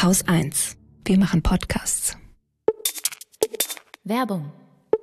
Haus 1. Wir machen Podcasts. Werbung.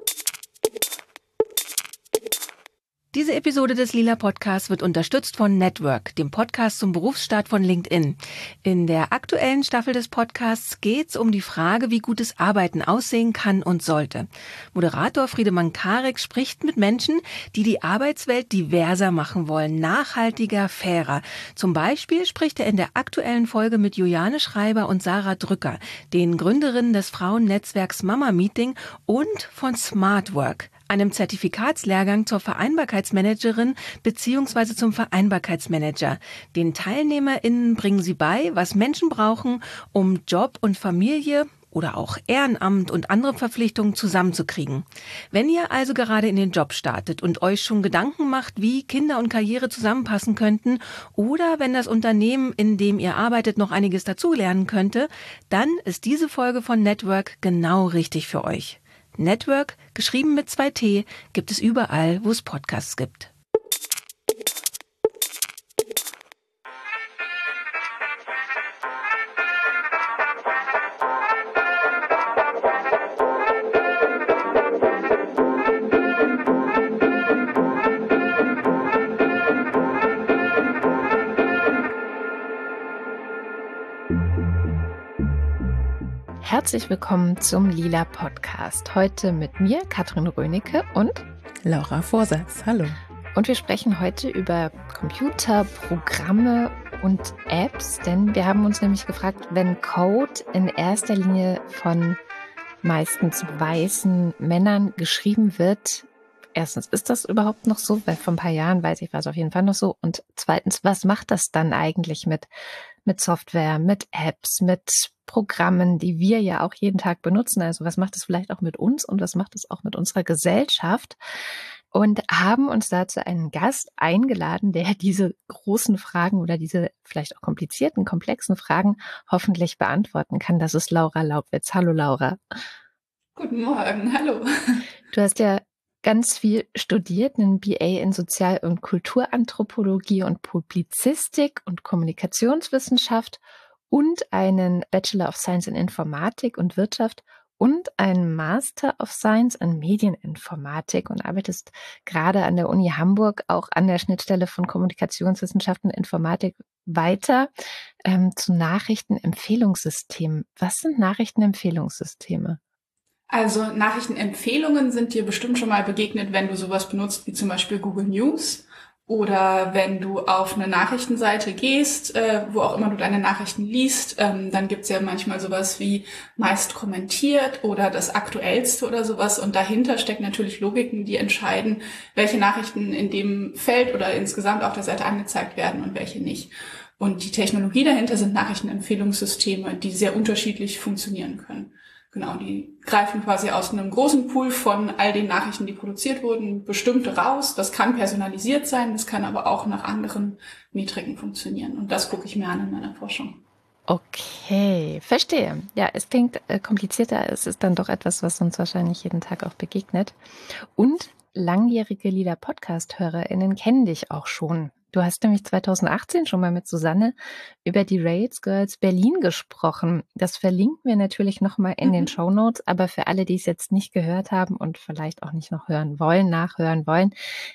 Diese Episode des Lila Podcasts wird unterstützt von Network, dem Podcast zum Berufsstart von LinkedIn. In der aktuellen Staffel des Podcasts geht's um die Frage, wie gutes Arbeiten aussehen kann und sollte. Moderator Friedemann Karik spricht mit Menschen, die die Arbeitswelt diverser machen wollen, nachhaltiger, fairer. Zum Beispiel spricht er in der aktuellen Folge mit Juliane Schreiber und Sarah Drücker, den Gründerinnen des Frauennetzwerks Mama Meeting und von Smart Work, einem Zertifikatslehrgang zur Vereinbarkeitsmanagerin bzw. zum Vereinbarkeitsmanager. Den TeilnehmerInnen bringen sie bei, was Menschen brauchen, um Job und Familie oder auch Ehrenamt und andere Verpflichtungen zusammenzukriegen. Wenn ihr also gerade in den Job startet und euch schon Gedanken macht, wie Kinder und Karriere zusammenpassen könnten, oder wenn das Unternehmen, in dem ihr arbeitet, noch einiges dazulernen könnte, dann ist diese Folge von Network genau richtig für euch. Network, geschrieben mit 2 T, gibt es überall, wo es Podcasts gibt. Herzlich willkommen zum Lila Podcast. Heute mit mir, Katrin Rönecke und Laura Vorsatz. Hallo. Und wir sprechen heute über Computer, Programme und Apps, denn wir haben uns nämlich gefragt, wenn Code in erster Linie von meistens weißen Männern geschrieben wird, erstens, ist das überhaupt noch so? Weil vor ein paar Jahren, weiß ich, war es auf jeden Fall noch so. Und zweitens, was macht das dann eigentlich mit Software, mit Apps, mit Programmen, die wir ja auch jeden Tag benutzen? Also was macht es vielleicht auch mit uns und was macht es auch mit unserer Gesellschaft? Und haben uns dazu einen Gast eingeladen, der diese großen Fragen oder diese vielleicht auch komplizierten, komplexen Fragen hoffentlich beantworten kann. Das ist Laura Laubwitz. Hallo Laura. Guten Morgen, hallo. Du hast ja ganz viel studiert, einen BA in Sozial- und Kulturanthropologie und Publizistik und Kommunikationswissenschaft und einen Bachelor of Science in Informatik und Wirtschaft und einen Master of Science in Medieninformatik und arbeitest gerade an der Uni Hamburg auch an der Schnittstelle von Kommunikationswissenschaften und Informatik weiter zu Nachrichtenempfehlungssystemen. Was sind Nachrichtenempfehlungssysteme? Also Nachrichtenempfehlungen sind dir bestimmt schon mal begegnet, wenn du sowas benutzt wie zum Beispiel Google News oder wenn du auf eine Nachrichtenseite gehst, wo auch immer du deine Nachrichten liest, dann gibt's ja manchmal sowas wie meist kommentiert oder das Aktuellste oder sowas und dahinter stecken natürlich Logiken, die entscheiden, welche Nachrichten in dem Feld oder insgesamt auf der Seite angezeigt werden und welche nicht. Und die Technologie dahinter sind Nachrichtenempfehlungssysteme, die sehr unterschiedlich funktionieren können. Genau, die greifen quasi aus einem großen Pool von all den Nachrichten, die produziert wurden, bestimmte raus. Das kann personalisiert sein, das kann aber auch nach anderen Metriken funktionieren. Und das gucke ich mir an in meiner Forschung. Okay, verstehe. Ja, es klingt komplizierter. Es ist dann doch etwas, was uns wahrscheinlich jeden Tag auch begegnet. Und langjährige Lila-Podcast-HörerInnen kennen dich auch schon. Du hast nämlich 2018 schon mal mit Susanne über die Rails Girls Berlin gesprochen. Das verlinken wir natürlich nochmal in den Shownotes, aber für alle, die es jetzt nicht gehört haben und vielleicht auch nicht noch hören wollen, nachhören wollen,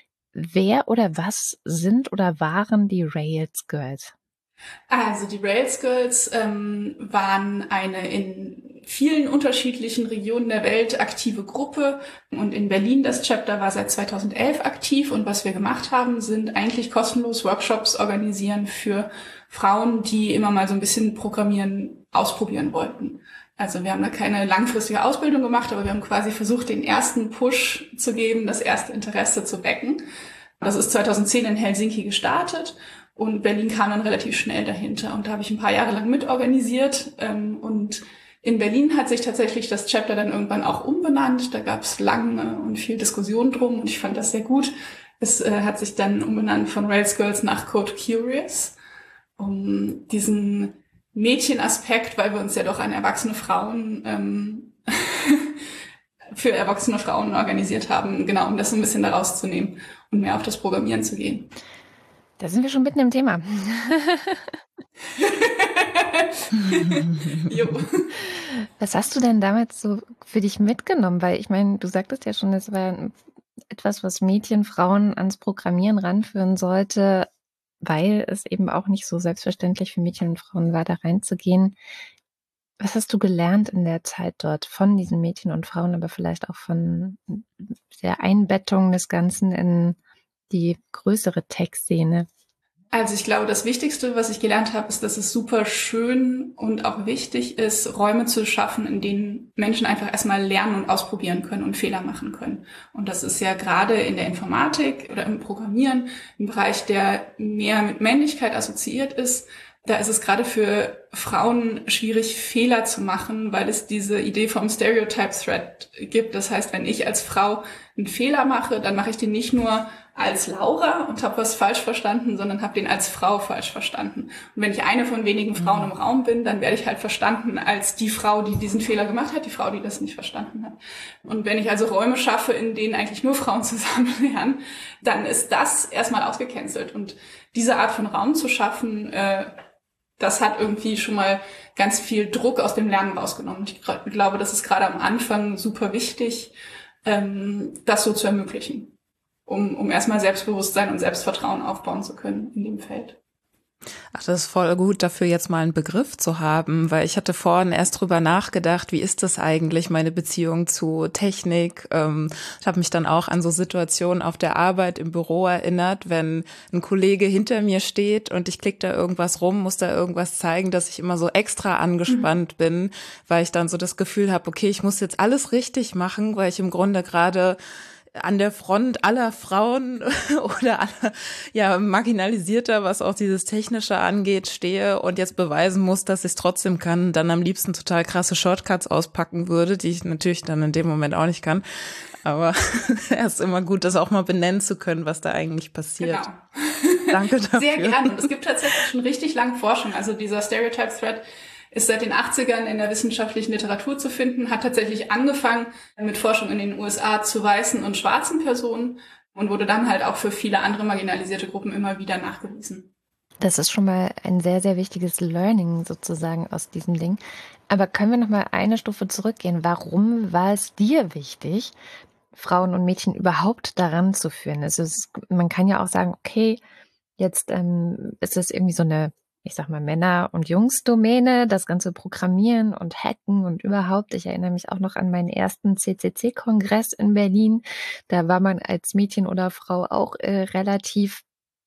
wer oder was sind oder waren die Rails Girls? Also die Rails Girls waren eine in vielen unterschiedlichen Regionen der Welt aktive Gruppe und in Berlin das Chapter war seit 2011 aktiv und was wir gemacht haben, sind eigentlich kostenlos Workshops organisieren für Frauen, die immer mal so ein bisschen Programmieren ausprobieren wollten. Also wir haben da keine langfristige Ausbildung gemacht, aber wir haben quasi versucht, den ersten Push zu geben, das erste Interesse zu wecken. Das ist 2010 in Helsinki gestartet. Und Berlin kam dann relativ schnell dahinter. Und da habe ich ein paar Jahre lang mitorganisiert. Und in Berlin hat sich tatsächlich das Chapter dann irgendwann auch umbenannt. Da gab es lange und viel Diskussion drum. Und ich fand das sehr gut. Es hat sich dann umbenannt von Rails Girls nach Code Curious. Um diesen Mädchenaspekt, weil wir uns ja doch an erwachsene Frauen für erwachsene Frauen organisiert haben. Genau, um das so ein bisschen da rauszunehmen und mehr auf das Programmieren zu gehen. Da sind wir schon mitten im Thema. Jo. Was hast du denn damals so für dich mitgenommen? Weil ich meine, du sagtest ja schon, es war etwas, was Mädchen, Frauen ans Programmieren ranführen sollte, weil es eben auch nicht so selbstverständlich für Mädchen und Frauen war, da reinzugehen. Was hast du gelernt in der Zeit dort von diesen Mädchen und Frauen, aber vielleicht auch von der Einbettung des Ganzen in die größere Tech-Szene? Also ich glaube, das Wichtigste, was ich gelernt habe, ist, dass es super schön und auch wichtig ist, Räume zu schaffen, in denen Menschen einfach erstmal lernen und ausprobieren können und Fehler machen können. Und das ist ja gerade in der Informatik oder im Programmieren ein Bereich, der mehr mit Männlichkeit assoziiert ist. Da ist es gerade für Frauen schwierig, Fehler zu machen, weil es diese Idee vom Stereotype Threat gibt. Das heißt, wenn ich als Frau einen Fehler mache, dann mache ich den nicht nur als Laura und habe was falsch verstanden, sondern habe den als Frau falsch verstanden. Und wenn ich eine von wenigen Frauen im Raum bin, dann werde ich halt verstanden als die Frau, die diesen Fehler gemacht hat, die Frau, die das nicht verstanden hat. Und wenn ich also Räume schaffe, in denen eigentlich nur Frauen zusammen lernen, dann ist das erstmal ausgecancelt. Und diese Art von Raum zu schaffen, das hat irgendwie schon mal ganz viel Druck aus dem Lernen rausgenommen. Ich glaube, das ist gerade am Anfang super wichtig, das so zu ermöglichen, um erstmal Selbstbewusstsein und Selbstvertrauen aufbauen zu können in dem Feld. Ach, das ist voll gut, dafür jetzt mal einen Begriff zu haben, weil ich hatte vorhin erst drüber nachgedacht, wie ist das eigentlich, meine Beziehung zu Technik? Ich habe mich dann auch an so Situationen auf der Arbeit im Büro erinnert, wenn ein Kollege hinter mir steht und ich klicke da irgendwas rum, muss da irgendwas zeigen, dass ich immer so extra angespannt bin, weil ich dann so das Gefühl habe, okay, ich muss jetzt alles richtig machen, weil ich im Grunde gerade an der Front aller Frauen oder aller, marginalisierter, was auch dieses Technische angeht, stehe und jetzt beweisen muss, dass ich es trotzdem kann, dann am liebsten total krasse Shortcuts auspacken würde, die ich natürlich dann in dem Moment auch nicht kann. Aber es ist immer gut, das auch mal benennen zu können, was da eigentlich passiert. Genau. Danke dafür. Sehr gerne. Und es gibt tatsächlich schon richtig lange Forschung. Also dieser Stereotype Threat ist seit den 80ern in der wissenschaftlichen Literatur zu finden, hat tatsächlich angefangen mit Forschung in den USA zu weißen und schwarzen Personen und wurde dann halt auch für viele andere marginalisierte Gruppen immer wieder nachgewiesen. Das ist schon mal ein sehr, sehr wichtiges Learning sozusagen aus diesem Ding. Aber können wir noch mal eine Stufe zurückgehen? Warum war es dir wichtig, Frauen und Mädchen überhaupt daran zu führen? Also man kann ja auch sagen, okay, jetzt ist es irgendwie so eine, ich sag mal, Männer- und Jungs-Domäne, das ganze Programmieren und Hacken und überhaupt. Ich erinnere mich auch noch an meinen ersten CCC-Kongress in Berlin. Da war man als Mädchen oder Frau auch relativ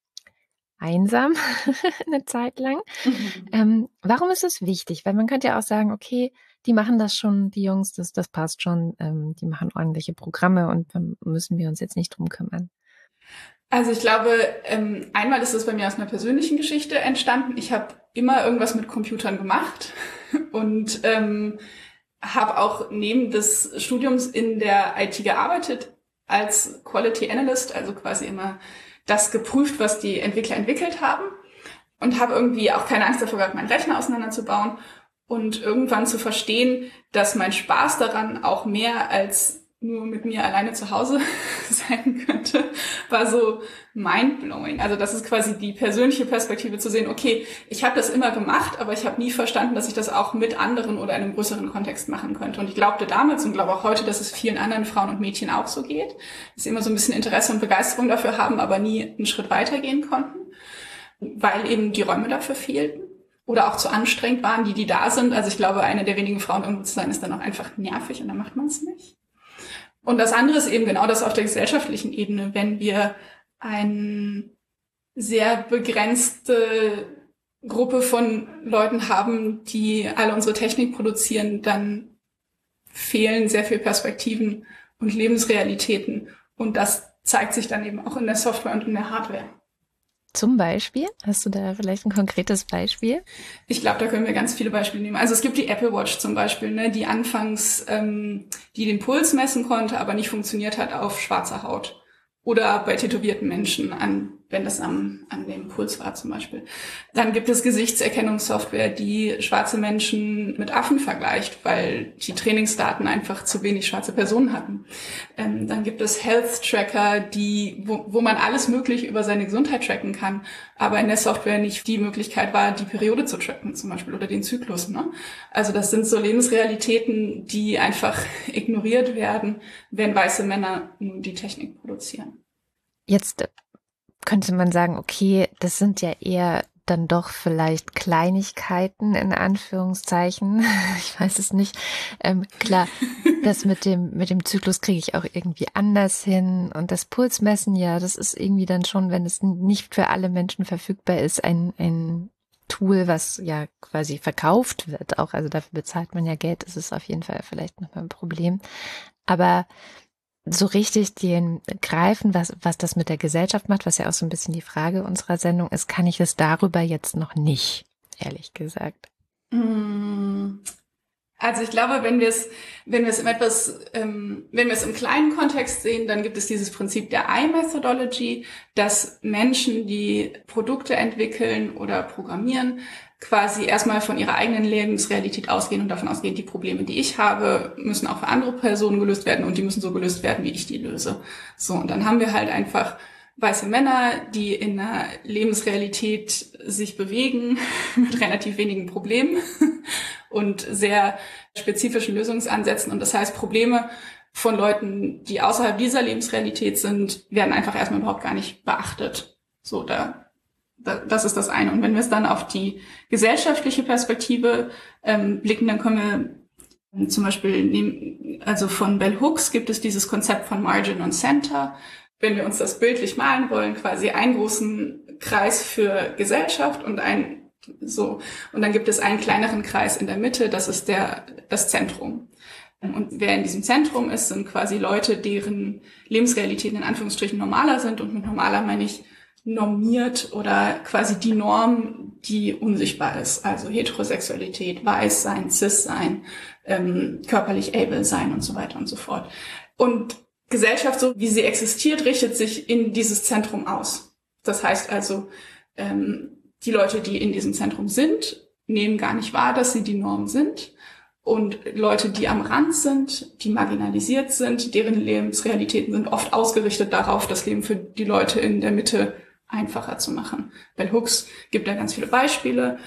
einsam eine Zeit lang. Warum ist es wichtig? Weil man könnte ja auch sagen, okay, die machen das schon, die Jungs, das passt schon, die machen ordentliche Programme und dann müssen wir uns jetzt nicht drum kümmern. Also ich glaube, einmal ist es bei mir aus einer persönlichen Geschichte entstanden. Ich habe immer irgendwas mit Computern gemacht und habe auch neben des Studiums in der IT gearbeitet als Quality Analyst, also quasi immer das geprüft, was die Entwickler entwickelt haben und habe irgendwie auch keine Angst davor gehabt, meinen Rechner auseinanderzubauen und irgendwann zu verstehen, dass mein Spaß daran auch mehr als nur mit mir alleine zu Hause sein könnte, war so mindblowing. Also das ist quasi die persönliche Perspektive zu sehen, okay, ich habe das immer gemacht, aber ich habe nie verstanden, dass ich das auch mit anderen oder in einem größeren Kontext machen könnte. Und ich glaubte damals und glaube auch heute, dass es vielen anderen Frauen und Mädchen auch so geht, dass sie immer so ein bisschen Interesse und Begeisterung dafür haben, aber nie einen Schritt weitergehen konnten, weil eben die Räume dafür fehlten oder auch zu anstrengend waren, die da sind. Also ich glaube, eine der wenigen Frauen irgendwo zu sein, ist dann auch einfach nervig und dann macht man es nicht. Und das andere ist eben genau das auf der gesellschaftlichen Ebene. Wenn wir eine sehr begrenzte Gruppe von Leuten haben, die alle unsere Technik produzieren, dann fehlen sehr viele Perspektiven und Lebensrealitäten. Und das zeigt sich dann eben auch in der Software und in der Hardware. Zum Beispiel? Hast du da vielleicht ein konkretes Beispiel? Ich glaube, da können wir ganz viele Beispiele nehmen. Also es gibt die Apple Watch zum Beispiel, ne, die anfangs die den Puls messen konnte, aber nicht funktioniert hat auf schwarzer Haut. Oder bei tätowierten Menschen an wenn das an dem Puls war zum Beispiel. Dann gibt es Gesichtserkennungssoftware, die schwarze Menschen mit Affen vergleicht, weil die Trainingsdaten einfach zu wenig schwarze Personen hatten. Dann gibt es Health Tracker, wo man alles Mögliche über seine Gesundheit tracken kann, aber in der Software nicht die Möglichkeit war, die Periode zu tracken zum Beispiel oder den Zyklus. Ne? Also das sind so Lebensrealitäten, die einfach ignoriert werden, wenn weiße Männer nun die Technik produzieren. Jetzt könnte man sagen, okay, das sind ja eher dann doch vielleicht Kleinigkeiten in Anführungszeichen. Ich weiß es nicht. Klar, das mit dem Zyklus kriege ich auch irgendwie anders hin. Und das Pulsmessen, ja, das ist irgendwie dann schon, wenn es nicht für alle Menschen verfügbar ist, ein Tool, was ja quasi verkauft wird auch. Also dafür bezahlt man ja Geld. Das ist auf jeden Fall vielleicht nochmal ein Problem. Aber so richtig den greifen, was das mit der Gesellschaft macht, was ja auch so ein bisschen die Frage unserer Sendung ist, kann ich es darüber jetzt noch nicht, ehrlich gesagt. Also ich glaube, wenn wir es im kleinen Kontext sehen, dann gibt es dieses Prinzip der I-Methodology, dass Menschen, die Produkte entwickeln oder programmieren, quasi erstmal von ihrer eigenen Lebensrealität ausgehen und davon ausgehen, die Probleme, die ich habe, müssen auch für andere Personen gelöst werden und die müssen so gelöst werden, wie ich die löse. So, und dann haben wir halt einfach weiße Männer, die in einer Lebensrealität sich bewegen mit relativ wenigen Problemen und sehr spezifischen Lösungsansätzen. Und das heißt, Probleme von Leuten, die außerhalb dieser Lebensrealität sind, werden einfach erstmal überhaupt gar nicht beachtet. So, das ist das eine. Und wenn wir es dann auf die gesellschaftliche Perspektive blicken, dann können wir zum Beispiel nehmen, also von Bell Hooks gibt es dieses Konzept von Margin und Center. Wenn wir uns das bildlich malen wollen, quasi einen großen Kreis für Gesellschaft und dann gibt es einen kleineren Kreis in der Mitte, das ist das Zentrum. Und wer in diesem Zentrum ist, sind quasi Leute, deren Lebensrealitäten in Anführungsstrichen normaler sind, und mit normaler meine ich normiert oder quasi die Norm, die unsichtbar ist. Also Heterosexualität, weiß sein, cis sein, körperlich able sein und so weiter und so fort. Und Gesellschaft, so wie sie existiert, richtet sich in dieses Zentrum aus. Das heißt also, die Leute, die in diesem Zentrum sind, nehmen gar nicht wahr, dass sie die Norm sind. Und Leute, die am Rand sind, die marginalisiert sind, deren Lebensrealitäten sind oft ausgerichtet darauf, das Leben für die Leute in der Mitte einfacher zu machen. Bell Hooks gibt da ganz viele Beispiele.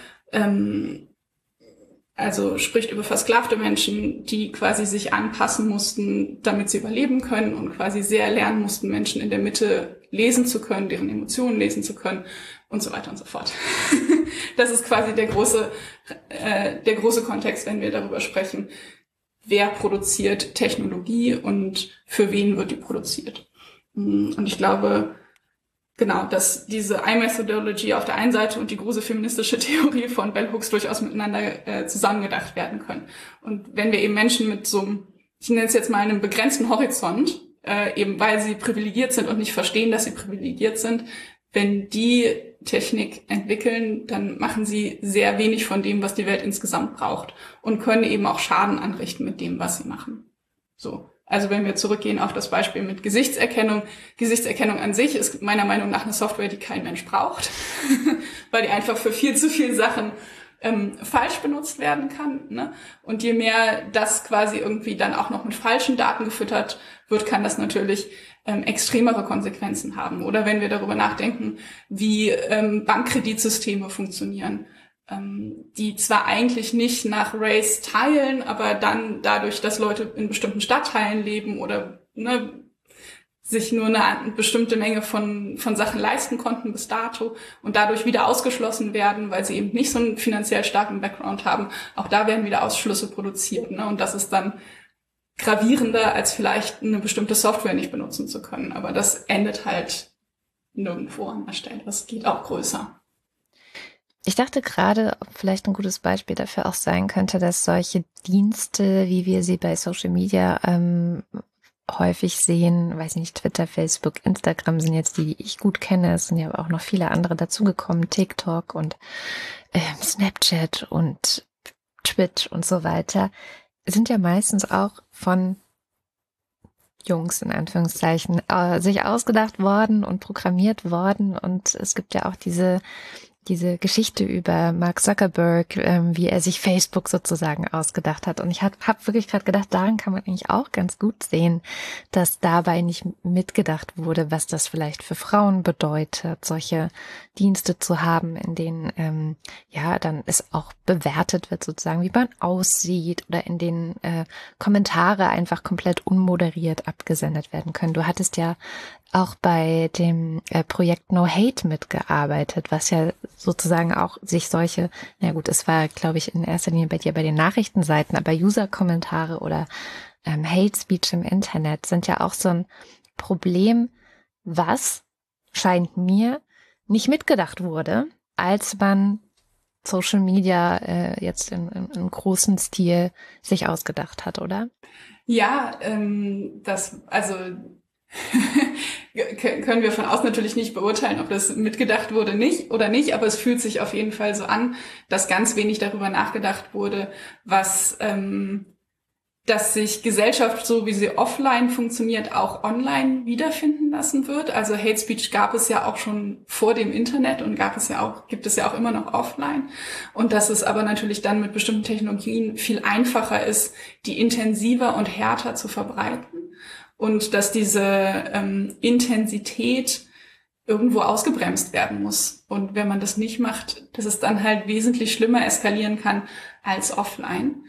Also spricht über versklavte Menschen, die quasi sich anpassen mussten, damit sie überleben können und quasi sehr lernen mussten, Menschen in der Mitte lesen zu können, deren Emotionen lesen zu können und so weiter und so fort. Das ist quasi der große Kontext, wenn wir darüber sprechen, wer produziert Technologie und für wen wird die produziert. Und ich glaube, genau, dass diese I-Methodology auf der einen Seite und die große feministische Theorie von Bell Hooks durchaus miteinander zusammengedacht werden können. Und wenn wir eben Menschen mit so einem, ich nenne es jetzt mal einem begrenzten Horizont, eben weil sie privilegiert sind und nicht verstehen, dass sie privilegiert sind, wenn die Technik entwickeln, dann machen sie sehr wenig von dem, was die Welt insgesamt braucht und können eben auch Schaden anrichten mit dem, was sie machen. So. Also wenn wir zurückgehen auf das Beispiel mit Gesichtserkennung. Gesichtserkennung an sich ist meiner Meinung nach eine Software, die kein Mensch braucht, weil die einfach für viel zu viele Sachen falsch benutzt werden kann. Ne? Und je mehr das quasi irgendwie dann auch noch mit falschen Daten gefüttert wird, kann das natürlich extremere Konsequenzen haben. Oder wenn wir darüber nachdenken, wie Bankkreditsysteme funktionieren, die zwar eigentlich nicht nach Race teilen, aber dann dadurch, dass Leute in bestimmten Stadtteilen leben oder sich nur eine bestimmte Menge von Sachen leisten konnten bis dato und dadurch wieder ausgeschlossen werden, weil sie eben nicht so einen finanziell starken Background haben, auch da werden wieder Ausschlüsse produziert. Ne? Und das ist dann gravierender, als vielleicht eine bestimmte Software nicht benutzen zu können. Aber das endet halt nirgendwo an der Stelle. Das geht auch größer. Ich dachte gerade, ob vielleicht ein gutes Beispiel dafür auch sein könnte, dass solche Dienste, wie wir sie bei Social Media häufig sehen, weiß nicht, Twitter, Facebook, Instagram sind jetzt die ich gut kenne, es sind ja aber auch noch viele andere dazugekommen, TikTok und Snapchat und Twitch und so weiter, sind ja meistens auch von Jungs in Anführungszeichen sich ausgedacht worden und programmiert worden. Und es gibt ja auch diese Geschichte über Mark Zuckerberg, wie er sich Facebook sozusagen ausgedacht hat. Und ich hab wirklich gerade gedacht, daran kann man eigentlich auch ganz gut sehen, dass dabei nicht mitgedacht wurde, was das vielleicht für Frauen bedeutet, solche Dienste zu haben, in denen dann es auch bewertet wird sozusagen, wie man aussieht, oder in denen Kommentare einfach komplett unmoderiert abgesendet werden können. Du hattest ja auch bei dem Projekt No Hate mitgearbeitet, was ja sozusagen auch sich solche, na gut, es war, glaube ich, in erster Linie bei dir bei den Nachrichtenseiten, aber User-Kommentare oder Hate Speech im Internet sind ja auch so ein Problem, was, scheint mir, nicht mitgedacht wurde, als man Social Media jetzt in großen Stil sich ausgedacht hat, oder? Ja, können wir von außen natürlich nicht beurteilen, ob das mitgedacht wurde oder nicht, aber es fühlt sich auf jeden Fall so an, dass ganz wenig darüber nachgedacht wurde, dass sich Gesellschaft, so wie sie offline funktioniert, auch online wiederfinden lassen wird. Also Hate Speech gab es ja auch schon vor dem Internet und gibt es ja auch immer noch offline. Und dass es aber natürlich dann mit bestimmten Technologien viel einfacher ist, die intensiver und härter zu verbreiten. Und dass diese Intensität irgendwo ausgebremst werden muss. Und wenn man das nicht macht, dass es dann halt wesentlich schlimmer eskalieren kann als offline.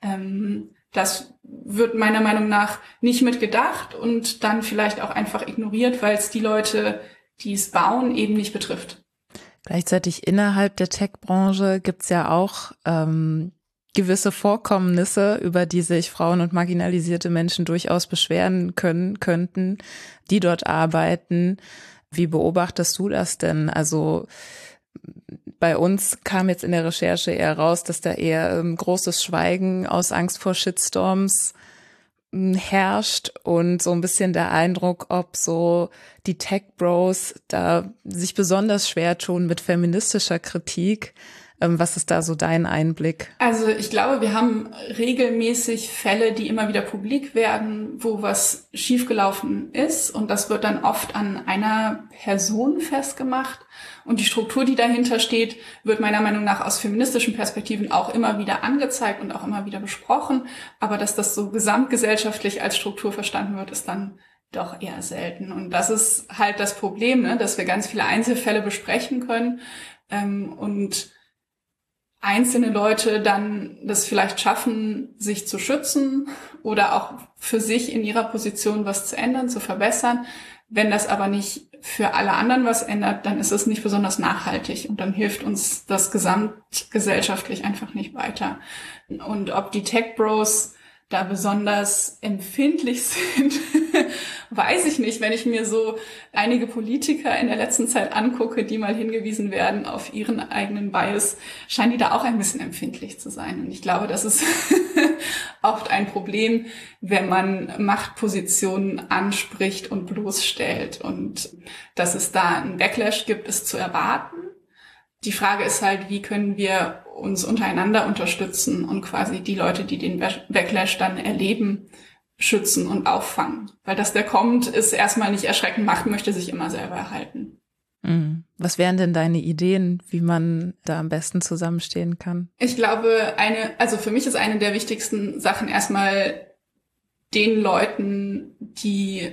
Das wird meiner Meinung nach nicht mitgedacht und dann vielleicht auch einfach ignoriert, weil es die Leute, die es bauen, eben nicht betrifft. Gleichzeitig innerhalb der Tech-Branche gibt's ja auch gewisse Vorkommnisse, über die sich Frauen und marginalisierte Menschen durchaus beschweren könnten, die dort arbeiten. Wie beobachtest du das denn? Also bei uns kam jetzt in der Recherche eher raus, dass da eher großes Schweigen aus Angst vor Shitstorms herrscht und so ein bisschen der Eindruck, ob so die Tech-Bros da sich besonders schwer tun mit feministischer Kritik. Was ist da so dein Einblick? Also ich glaube, wir haben regelmäßig Fälle, die immer wieder publik werden, wo was schiefgelaufen ist. Und das wird dann oft an einer Person festgemacht. Und die Struktur, die dahinter steht, wird meiner Meinung nach aus feministischen Perspektiven auch immer wieder angezeigt und auch immer wieder besprochen. Aber dass das so gesamtgesellschaftlich als Struktur verstanden wird, ist dann doch eher selten. Und das ist halt das Problem, ne? Dass wir ganz viele Einzelfälle besprechen können und einzelne Leute dann das vielleicht schaffen, sich zu schützen oder auch für sich in ihrer Position was zu ändern, zu verbessern. Wenn das aber nicht für alle anderen was ändert, dann ist es nicht besonders nachhaltig und dann hilft uns das gesamtgesellschaftlich einfach nicht weiter. Und ob die Tech-Bros da besonders empfindlich sind, weiß ich nicht. Wenn ich mir so einige Politiker in der letzten Zeit angucke, die mal hingewiesen werden auf ihren eigenen Bias, scheinen die da auch ein bisschen empfindlich zu sein. Und ich glaube, das ist oft ein Problem, wenn man Machtpositionen anspricht und bloßstellt. Und dass es da einen Backlash gibt, ist zu erwarten. Die Frage ist halt, wie können wir uns untereinander unterstützen und quasi die Leute, die den Backlash dann erleben, schützen und auffangen. Weil dass der kommt, ist erstmal nicht erschreckend. Macht möchte sich immer selber erhalten. Was wären denn deine Ideen, wie man da am besten zusammenstehen kann? Ich glaube, für mich ist eine der wichtigsten Sachen erstmal den Leuten, die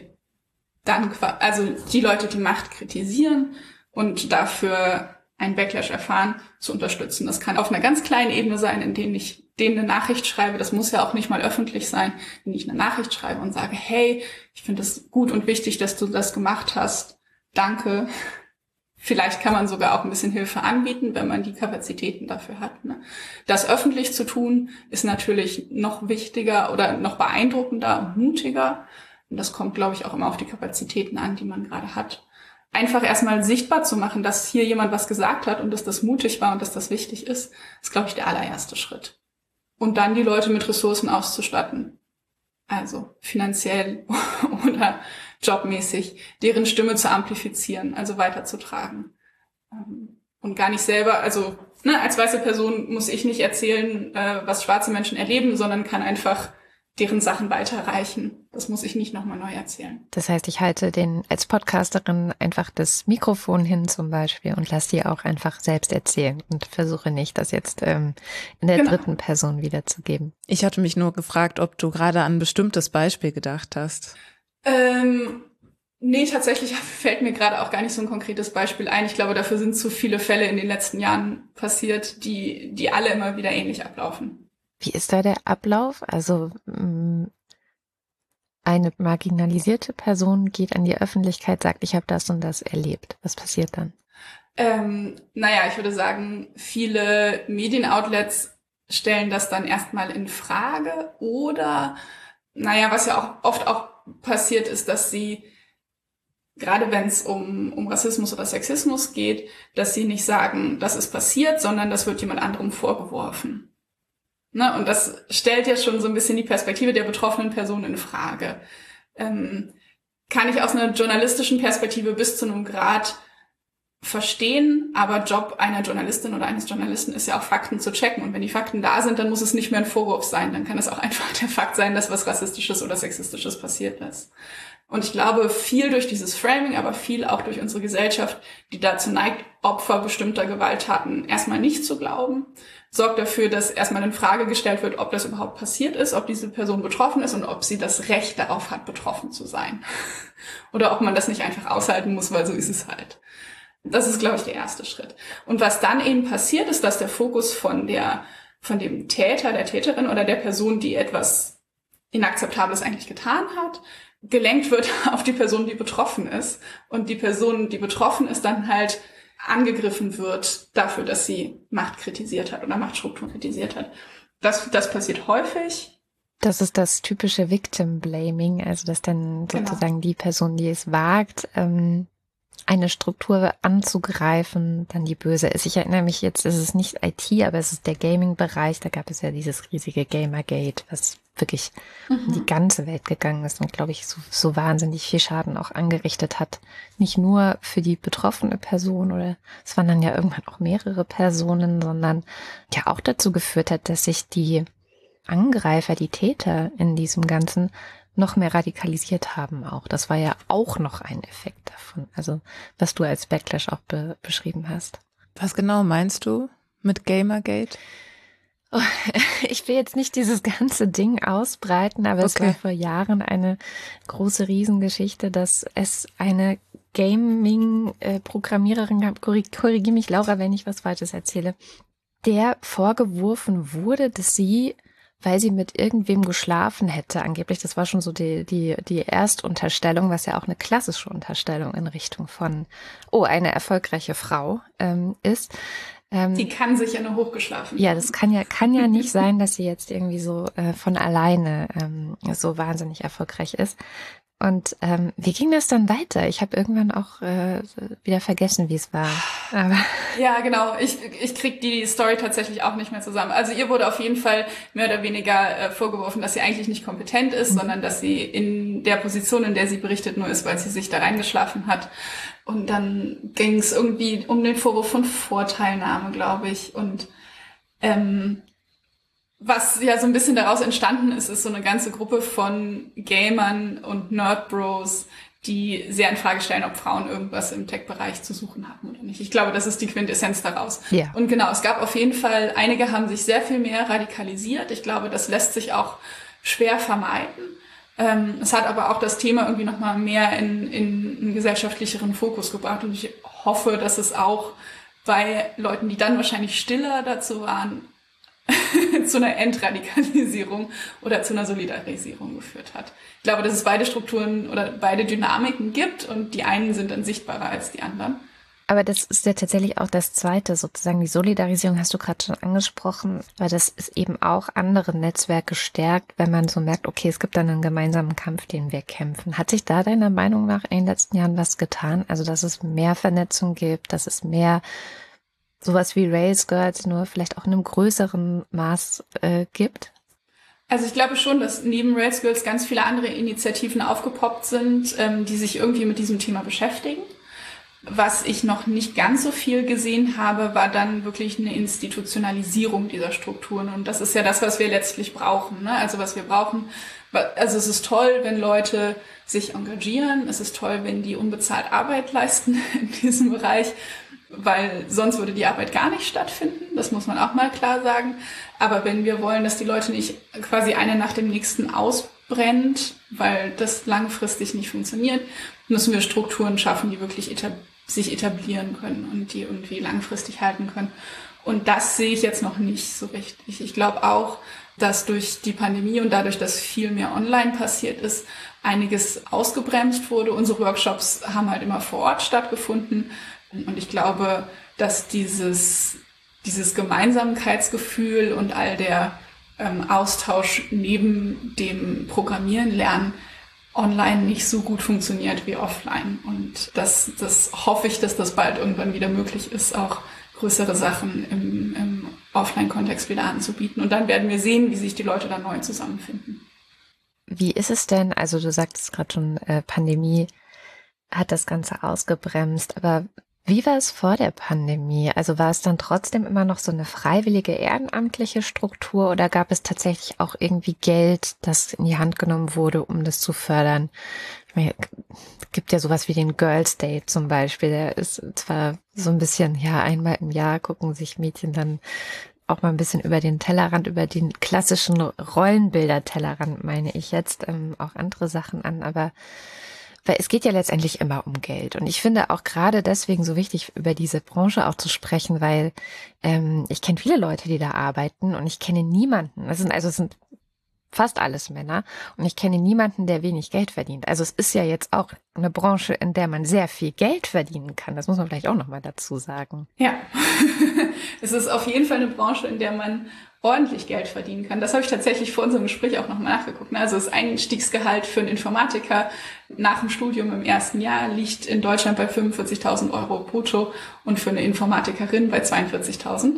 Leute, die Macht kritisieren und dafür einen Backlash erfahren, zu unterstützen. Das kann auf einer ganz kleinen Ebene sein, in denen ich denen eine Nachricht schreibe. Das muss ja auch nicht mal öffentlich sein, wenn ich eine Nachricht schreibe und sage, hey, ich finde es gut und wichtig, dass du das gemacht hast. Danke. Vielleicht kann man sogar auch ein bisschen Hilfe anbieten, wenn man die Kapazitäten dafür hat. Ne? Das öffentlich zu tun, ist natürlich noch wichtiger oder noch beeindruckender und mutiger. Und das kommt, glaube ich, auch immer auf die Kapazitäten an, die man gerade hat. Einfach erstmal sichtbar zu machen, dass hier jemand was gesagt hat und dass das mutig war und dass das wichtig ist, glaube ich, der allererste Schritt. Und dann die Leute mit Ressourcen auszustatten. Also finanziell oder jobmäßig, deren Stimme zu amplifizieren, also weiterzutragen. Und gar nicht selber, als weiße Person muss ich nicht erzählen, was schwarze Menschen erleben, sondern kann einfach deren Sachen weiterreichen. Das muss ich nicht nochmal neu erzählen. Das heißt, ich halte als Podcasterin einfach das Mikrofon hin zum Beispiel und lasse die auch einfach selbst erzählen und versuche nicht, das jetzt in der dritten Person wiederzugeben. Ich hatte mich nur gefragt, ob du gerade an ein bestimmtes Beispiel gedacht hast. Nee, tatsächlich fällt mir gerade auch gar nicht so ein konkretes Beispiel ein. Ich glaube, dafür sind zu viele Fälle in den letzten Jahren passiert, die alle immer wieder ähnlich ablaufen. Wie ist da der Ablauf? Also eine marginalisierte Person geht an die Öffentlichkeit, sagt, ich habe das und das erlebt. Was passiert dann? Ich würde sagen, viele Medienoutlets stellen das dann erstmal in Frage oder, was ja auch oft auch passiert ist, dass sie, gerade wenn es um Rassismus oder Sexismus geht, dass sie nicht sagen, das ist passiert, sondern das wird jemand anderem vorgeworfen. Ne? Und das stellt ja schon so ein bisschen die Perspektive der betroffenen Person in Frage. Kann ich aus einer journalistischen Perspektive bis zu einem Grad verstehen, aber Job einer Journalistin oder eines Journalisten ist ja auch Fakten zu checken. Und wenn die Fakten da sind, dann muss es nicht mehr ein Vorwurf sein. Dann kann es auch einfach der Fakt sein, dass was Rassistisches oder Sexistisches passiert ist. Und ich glaube, viel durch dieses Framing, aber viel auch durch unsere Gesellschaft, die dazu neigt, Opfer bestimmter Gewalttaten erstmal nicht zu glauben, sorgt dafür, dass erstmal in Frage gestellt wird, ob das überhaupt passiert ist, ob diese Person betroffen ist und ob sie das Recht darauf hat, betroffen zu sein. Oder ob man das nicht einfach aushalten muss, weil so ist es halt. Das ist, glaube ich, der erste Schritt. Und was dann eben passiert, ist, dass der Fokus von dem Täter, der Täterin oder der Person, die etwas Inakzeptables eigentlich getan hat, gelenkt wird auf die Person, die betroffen ist. Und die Person, die betroffen ist, dann halt angegriffen wird dafür, dass sie Macht kritisiert hat oder Machtstrukturen kritisiert hat. Das passiert häufig. Das ist das typische Victim Blaming, also dass dann sozusagen die Person, die es wagt, eine Struktur anzugreifen, dann die böse ist. Ich erinnere mich jetzt, es ist nicht IT, aber es ist der Gaming-Bereich. Da gab es ja dieses riesige Gamergate, was wirklich in die ganze Welt gegangen ist und, glaube ich, so wahnsinnig viel Schaden auch angerichtet hat. Nicht nur für die betroffene Person oder es waren dann ja irgendwann auch mehrere Personen, sondern ja auch dazu geführt hat, dass sich die Angreifer, die Täter in diesem Ganzen noch mehr radikalisiert haben auch. Das war ja auch noch ein Effekt davon. Also was du als Backlash auch beschrieben hast. Was genau meinst du mit Gamergate? Oh, ich will jetzt nicht dieses ganze Ding ausbreiten, aber es war vor Jahren eine große Riesengeschichte, dass es eine Gaming-Programmiererin gab, korrigiere mich Laura, wenn ich was Falsches erzähle, der vorgeworfen wurde, dass sie, weil sie mit irgendwem geschlafen hätte, angeblich, das war schon so die Erstunterstellung, was ja auch eine klassische Unterstellung in Richtung von, eine erfolgreiche Frau ist. Die kann sich ja nur hochgeschlafen. Ja, das kann ja nicht sein, dass sie jetzt irgendwie so von alleine so wahnsinnig erfolgreich ist. Und wie ging das dann weiter? Ich habe irgendwann auch wieder vergessen, wie es war. Aber ja, genau. Ich krieg die Story tatsächlich auch nicht mehr zusammen. Also ihr wurde auf jeden Fall mehr oder weniger vorgeworfen, dass sie eigentlich nicht kompetent ist, sondern dass sie in der Position, in der sie berichtet, nur ist, weil sie sich da reingeschlafen hat. Und dann ging es irgendwie um den Vorwurf von Vorteilnahme, glaube ich. Und was ja so ein bisschen daraus entstanden ist, ist so eine ganze Gruppe von Gamern und Nerdbros, die sehr in Frage stellen, ob Frauen irgendwas im Tech-Bereich zu suchen haben oder nicht. Ich glaube, das ist die Quintessenz daraus. Ja. Und genau, es gab auf jeden Fall, einige haben sich sehr viel mehr radikalisiert. Ich glaube, das lässt sich auch schwer vermeiden. Es hat aber auch das Thema irgendwie nochmal mehr in einen gesellschaftlicheren Fokus gebracht. Und ich hoffe, dass es auch bei Leuten, die dann wahrscheinlich stiller dazu waren, zu einer Entradikalisierung oder zu einer Solidarisierung geführt hat. Ich glaube, dass es beide Strukturen oder beide Dynamiken gibt und die einen sind dann sichtbarer als die anderen. Aber das ist ja tatsächlich auch das Zweite, sozusagen die Solidarisierung hast du gerade schon angesprochen, weil das ist eben auch andere Netzwerke stärkt, wenn man so merkt, okay, es gibt dann einen gemeinsamen Kampf, den wir kämpfen. Hat sich da deiner Meinung nach in den letzten Jahren was getan? Also, dass es mehr Vernetzung gibt, dass es mehr sowas wie Rails Girls nur vielleicht auch in einem größeren Maß gibt? Also ich glaube schon, dass neben Rails Girls ganz viele andere Initiativen aufgepoppt sind, die sich irgendwie mit diesem Thema beschäftigen. Was ich noch nicht ganz so viel gesehen habe, war dann wirklich eine Institutionalisierung dieser Strukturen. Und das ist ja das, was wir letztlich brauchen, ne? Also was wir brauchen, also es ist toll, wenn Leute sich engagieren. Es ist toll, wenn die unbezahlt Arbeit leisten in diesem Bereich, weil sonst würde die Arbeit gar nicht stattfinden. Das muss man auch mal klar sagen. Aber wenn wir wollen, dass die Leute nicht quasi eine nach dem nächsten ausbrennt, weil das langfristig nicht funktioniert, müssen wir Strukturen schaffen, die wirklich sich etablieren können und die irgendwie langfristig halten können. Und das sehe ich jetzt noch nicht so richtig. Ich glaube auch, dass durch die Pandemie und dadurch, dass viel mehr online passiert ist, einiges ausgebremst wurde. Unsere Workshops haben halt immer vor Ort stattgefunden. Und ich glaube, dass dieses Gemeinsamkeitsgefühl und all der Austausch neben dem Programmieren lernen online nicht so gut funktioniert wie offline. Und das hoffe ich, dass das bald irgendwann wieder möglich ist, auch größere Sachen im Offline-Kontext wieder anzubieten. Und dann werden wir sehen, wie sich die Leute da neu zusammenfinden. Wie ist es denn, also du sagtest gerade schon, Pandemie hat das Ganze ausgebremst, aber wie war es vor der Pandemie? Also war es dann trotzdem immer noch so eine freiwillige ehrenamtliche Struktur oder gab es tatsächlich auch irgendwie Geld, das in die Hand genommen wurde, um das zu fördern? Ich meine, es gibt ja sowas wie den Girls' Day zum Beispiel. Der ist zwar so ein bisschen, ja, einmal im Jahr gucken sich Mädchen dann auch mal ein bisschen über den Tellerrand, über den klassischen Rollenbilder-Tellerrand, meine ich jetzt, auch andere Sachen an, aber weil es geht ja letztendlich immer um Geld. Und ich finde auch gerade deswegen so wichtig, über diese Branche auch zu sprechen, weil ich kenne viele Leute, die da arbeiten und ich kenne niemanden. Es sind fast alles Männer und ich kenne niemanden, der wenig Geld verdient. Also es ist ja jetzt auch eine Branche, in der man sehr viel Geld verdienen kann. Das muss man vielleicht auch nochmal dazu sagen. Ja, es ist auf jeden Fall eine Branche, in der man ordentlich Geld verdienen kann. Das habe ich tatsächlich vor unserem Gespräch auch nochmal nachgeguckt. Also das Einstiegsgehalt für einen Informatiker nach dem Studium im ersten Jahr liegt in Deutschland bei 45.000 Euro brutto und für eine Informatikerin bei 42.000.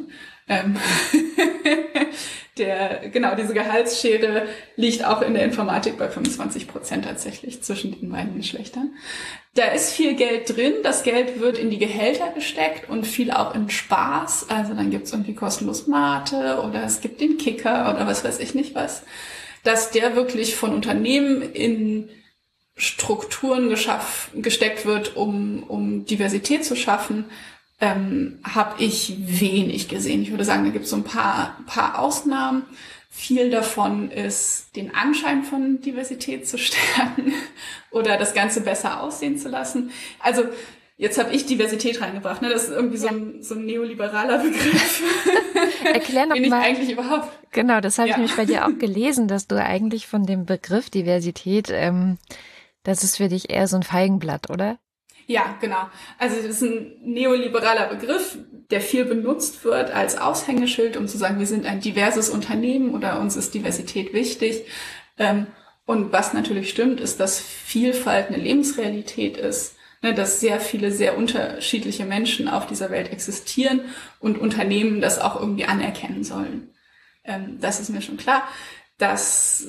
Diese Gehaltsschere liegt auch in der Informatik bei 25% tatsächlich zwischen den beiden Geschlechtern. Da ist viel Geld drin. Das Geld wird in die Gehälter gesteckt und viel auch in Spaß. Also dann gibt's irgendwie kostenlos Mate oder es gibt den Kicker oder was weiß ich nicht was. Dass der wirklich von Unternehmen in Strukturen gesteckt wird, um Diversität zu schaffen, habe ich wenig gesehen. Ich würde sagen, da gibt es so ein paar Ausnahmen. Viel davon ist, den Anschein von Diversität zu stärken oder das Ganze besser aussehen zu lassen. Also jetzt habe ich Diversität reingebracht. Ne? Das ist irgendwie so ein neoliberaler Begriff. Erklär noch den mal. Ich eigentlich überhaupt. Genau, das habe ich nämlich bei dir auch gelesen, dass du eigentlich von dem Begriff Diversität, das ist für dich eher so ein Feigenblatt, oder? Ja, genau. Also das ist ein neoliberaler Begriff, der viel benutzt wird als Aushängeschild, um zu sagen, wir sind ein diverses Unternehmen oder uns ist Diversität wichtig. Und was natürlich stimmt, ist, dass Vielfalt eine Lebensrealität ist, ne, dass sehr viele, sehr unterschiedliche Menschen auf dieser Welt existieren und Unternehmen das auch irgendwie anerkennen sollen. Das ist mir schon klar. Das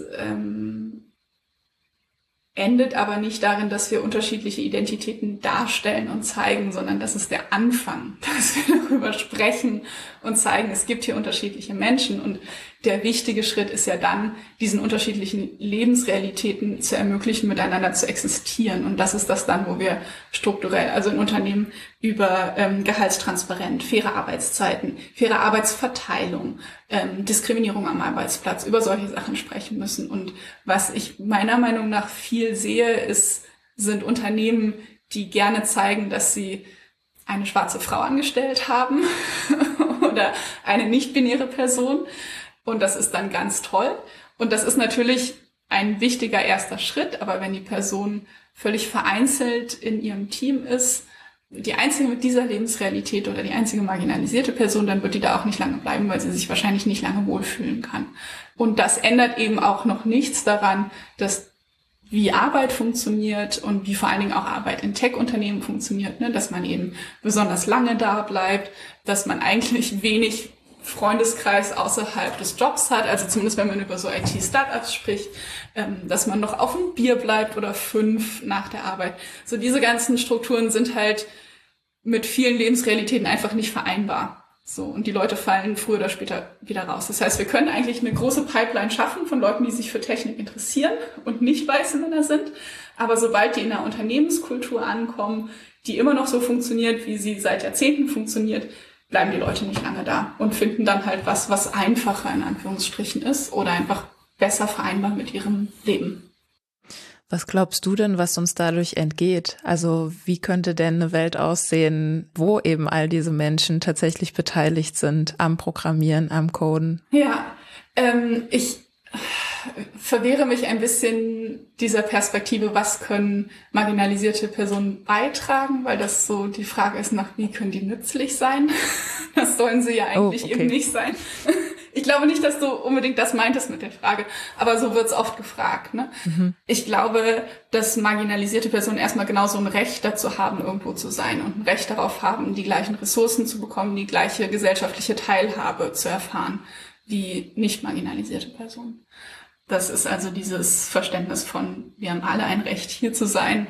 endet aber nicht darin, dass wir unterschiedliche Identitäten darstellen und zeigen, sondern das ist der Anfang, dass wir darüber sprechen und zeigen, es gibt hier unterschiedliche Menschen und der wichtige Schritt ist ja dann, diesen unterschiedlichen Lebensrealitäten zu ermöglichen, miteinander zu existieren und das ist das dann, wo wir strukturell, also in Unternehmen über Gehaltstransparenz, faire Arbeitszeiten, faire Arbeitsverteilung, Diskriminierung am Arbeitsplatz, über solche Sachen sprechen müssen. Und was ich meiner Meinung nach viel sehe, sind Unternehmen, die gerne zeigen, dass sie eine schwarze Frau angestellt haben oder eine nicht-binäre Person. Und das ist dann ganz toll. Und das ist natürlich ein wichtiger erster Schritt. Aber wenn die Person völlig vereinzelt in ihrem Team ist, die einzige mit dieser Lebensrealität oder die einzige marginalisierte Person, dann wird die da auch nicht lange bleiben, weil sie sich wahrscheinlich nicht lange wohlfühlen kann. Und das ändert eben auch noch nichts daran, dass wie Arbeit funktioniert und wie vor allen Dingen auch Arbeit in Tech-Unternehmen funktioniert, ne? Dass man eben besonders lange da bleibt, dass man eigentlich wenig Freundeskreis außerhalb des Jobs hat, also zumindest wenn man über so IT-Startups spricht, dass man noch auf ein Bier bleibt oder 5 nach der Arbeit. So diese ganzen Strukturen sind halt mit vielen Lebensrealitäten einfach nicht vereinbar. So, und die Leute fallen früher oder später wieder raus. Das heißt, wir können eigentlich eine große Pipeline schaffen von Leuten, die sich für Technik interessieren und nicht weiße Männer sind. Aber sobald die in einer Unternehmenskultur ankommen, die immer noch so funktioniert, wie sie seit Jahrzehnten funktioniert, bleiben die Leute nicht lange da und finden dann halt was einfacher in Anführungsstrichen ist oder einfach besser vereinbar mit ihrem Leben. Was glaubst du denn, was uns dadurch entgeht? Also wie könnte denn eine Welt aussehen, wo eben all diese Menschen tatsächlich beteiligt sind am Programmieren, am Coden? Ja, ich verwehre mich ein bisschen dieser Perspektive, was können marginalisierte Personen beitragen, weil das so die Frage ist nach, wie können die nützlich sein? Das sollen sie ja eigentlich eben nicht sein. Ich glaube nicht, dass du unbedingt das meintest mit der Frage, aber so wird's oft gefragt. Ne? Mhm. Ich glaube, dass marginalisierte Personen erstmal genauso ein Recht dazu haben, irgendwo zu sein und ein Recht darauf haben, die gleichen Ressourcen zu bekommen, die gleiche gesellschaftliche Teilhabe zu erfahren wie nicht marginalisierte Personen. Das ist also dieses Verständnis von, wir haben alle ein Recht, hier zu sein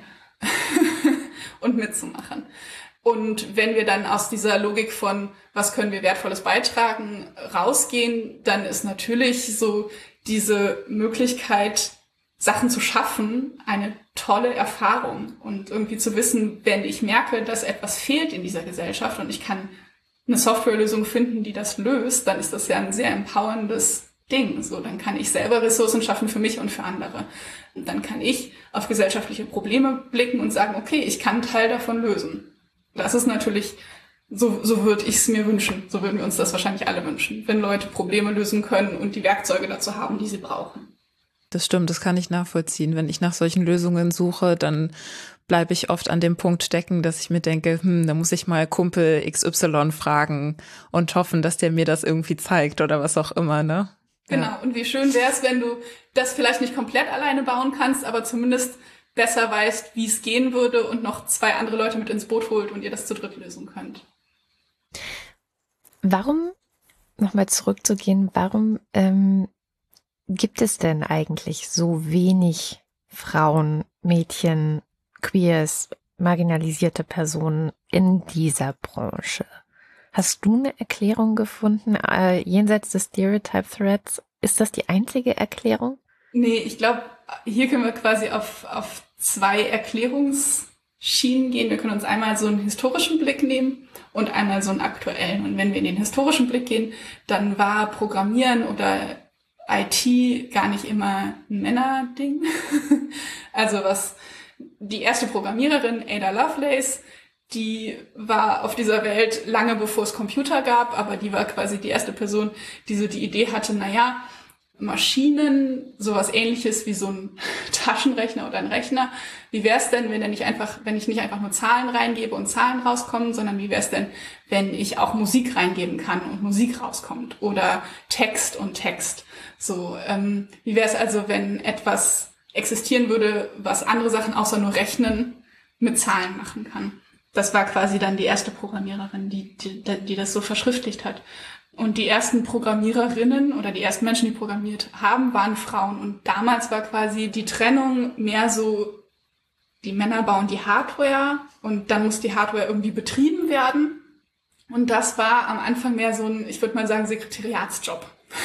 und mitzumachen. Und wenn wir dann aus dieser Logik von, was können wir Wertvolles beitragen, rausgehen, dann ist natürlich so diese Möglichkeit, Sachen zu schaffen, eine tolle Erfahrung. Und irgendwie zu wissen, wenn ich merke, dass etwas fehlt in dieser Gesellschaft und ich kann eine Softwarelösung finden, die das löst, dann ist das ja ein sehr empowerndes Ding. So, dann kann ich selber Ressourcen schaffen für mich und für andere. Und dann kann ich auf gesellschaftliche Probleme blicken und sagen, okay, ich kann einen Teil davon lösen. Das ist natürlich, so würde ich es mir wünschen. So würden wir uns das wahrscheinlich alle wünschen, wenn Leute Probleme lösen können und die Werkzeuge dazu haben, die sie brauchen. Das stimmt, das kann ich nachvollziehen. Wenn ich nach solchen Lösungen suche, dann bleibe ich oft an dem Punkt stecken, dass ich mir denke, da muss ich mal Kumpel XY fragen und hoffen, dass der mir das irgendwie zeigt oder was auch immer, ne? Genau, ja. Und wie schön wäre es, wenn du das vielleicht nicht komplett alleine bauen kannst, aber zumindest besser weißt, wie es gehen würde und noch 2 andere Leute mit ins Boot holt und ihr das zu dritt lösen könnt. Warum, nochmal zurückzugehen, warum gibt es denn eigentlich so wenig Frauen, Mädchen, Queers, marginalisierte Personen in dieser Branche? Hast du eine Erklärung gefunden, jenseits des Stereotype Threads? Ist das die einzige Erklärung? Nee, ich glaube, hier können wir quasi auf 2 Erklärungsschienen gehen. Wir können uns einmal so einen historischen Blick nehmen und einmal so einen aktuellen. Und wenn wir in den historischen Blick gehen, dann war Programmieren oder IT gar nicht immer ein Männerding. Also die erste Programmiererin, Ada Lovelace, die war auf dieser Welt lange bevor es Computer gab, aber die war quasi die erste Person, die so die Idee hatte, Maschinen, sowas Ähnliches wie so ein Taschenrechner oder ein Rechner. Wie wäre es denn, wenn ich nicht einfach nur Zahlen reingebe und Zahlen rauskommen, sondern wie wäre es denn, wenn ich auch Musik reingeben kann und Musik rauskommt oder Text und Text? So, wie wäre es also, wenn etwas existieren würde, was andere Sachen außer nur Rechnen mit Zahlen machen kann? Das war quasi dann die erste Programmiererin, die das so verschriftlicht hat. Und die ersten Programmiererinnen oder die ersten Menschen, die programmiert haben, waren Frauen. Und damals war quasi die Trennung mehr so, die Männer bauen die Hardware und dann muss die Hardware irgendwie betrieben werden. Und das war am Anfang mehr so ein, ich würde mal sagen, Sekretariatsjob.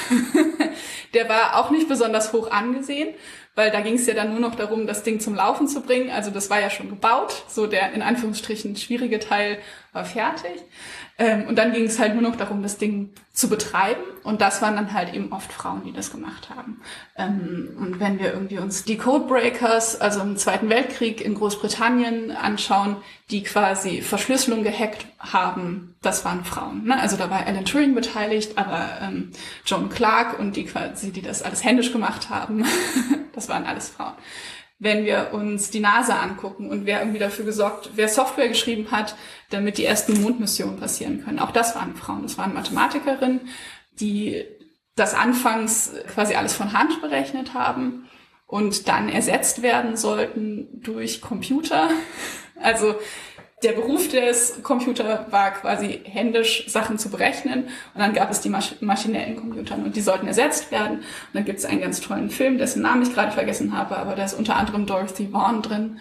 Der war auch nicht besonders hoch angesehen, weil da ging es ja dann nur noch darum, das Ding zum Laufen zu bringen. Also das war ja schon gebaut, so der in Anführungsstrichen schwierige Teil war fertig. Und dann ging es halt nur noch darum, das Ding zu betreiben. Und das waren dann halt eben oft Frauen, die das gemacht haben. Und wenn wir irgendwie uns die Codebreakers, also im Zweiten Weltkrieg in Großbritannien anschauen, die quasi Verschlüsselung gehackt haben, das waren Frauen. Ne? Also da war Alan Turing beteiligt, aber Joan Clark und die quasi, die das alles händisch gemacht haben, das waren alles Frauen. Wenn wir uns die NASA angucken und wer irgendwie dafür gesorgt, wer Software geschrieben hat, damit die ersten Mondmissionen passieren können. Auch das waren Frauen. Das waren Mathematikerinnen, die das anfangs quasi alles von Hand berechnet haben und dann ersetzt werden sollten durch Computer. Also der Beruf des Computers war quasi händisch Sachen zu berechnen und dann gab es die maschinellen Computer und die sollten ersetzt werden. Und dann gibt es einen ganz tollen Film, dessen Namen ich gerade vergessen habe, aber da ist unter anderem Dorothy Vaughan drin,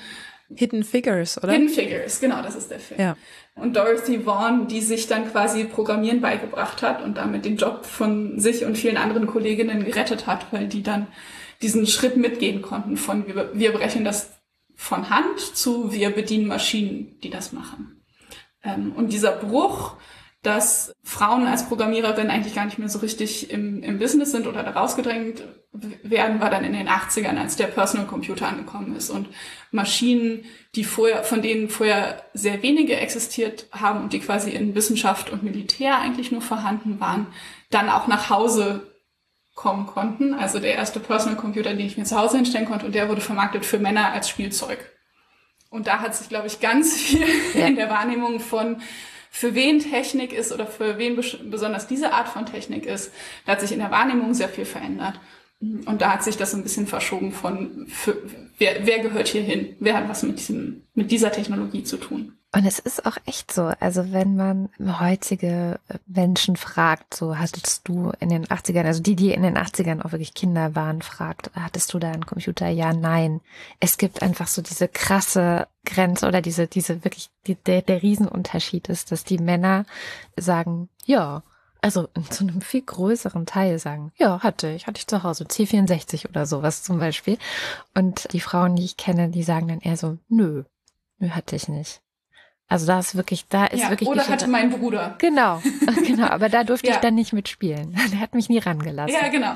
Hidden Figures, oder? Hidden Figures, genau, das ist der Film. Ja. Und Dorothy Vaughan, die sich dann quasi Programmieren beigebracht hat und damit den Job von sich und vielen anderen Kolleginnen gerettet hat, weil die dann diesen Schritt mitgehen konnten von wir berechnen das von Hand zu wir bedienen Maschinen, die das machen. Und dieser Bruch, dass Frauen als Programmiererin eigentlich gar nicht mehr so richtig im Business sind oder da rausgedrängt werden, war dann in den 80ern, als der Personal Computer angekommen ist und Maschinen, von denen vorher sehr wenige existiert haben und die quasi in Wissenschaft und Militär eigentlich nur vorhanden waren, dann auch nach Hause kommen konnten. Also der erste Personal Computer, den ich mir zu Hause hinstellen konnte, und der wurde vermarktet für Männer als Spielzeug. Und da hat sich, glaube ich, ganz viel in der Wahrnehmung von für wen Technik ist oder für wen besonders diese Art von Technik ist, da hat sich in der Wahrnehmung sehr viel verändert. Und da hat sich das so ein bisschen verschoben von, wer gehört hier hin? Wer hat was mit dieser Technologie zu tun? Und es ist auch echt so, also wenn man heutige Menschen fragt, so hattest du in den 80ern, also die in den 80ern auch wirklich Kinder waren, fragt, hattest du da einen Computer? Ja, nein. Es gibt einfach so diese krasse Grenze oder diese wirklich, der Riesenunterschied ist, dass die Männer sagen, ja, also zu einem viel größeren Teil sagen, ja, hatte ich zu Hause, C64 oder sowas zum Beispiel. Und die Frauen, die ich kenne, die sagen dann eher so, nö, hatte ich nicht. Also da ist wirklich oder hatte mein Bruder. Genau, aber da durfte ich dann nicht mitspielen. Der hat mich nie rangelassen. Ja, genau.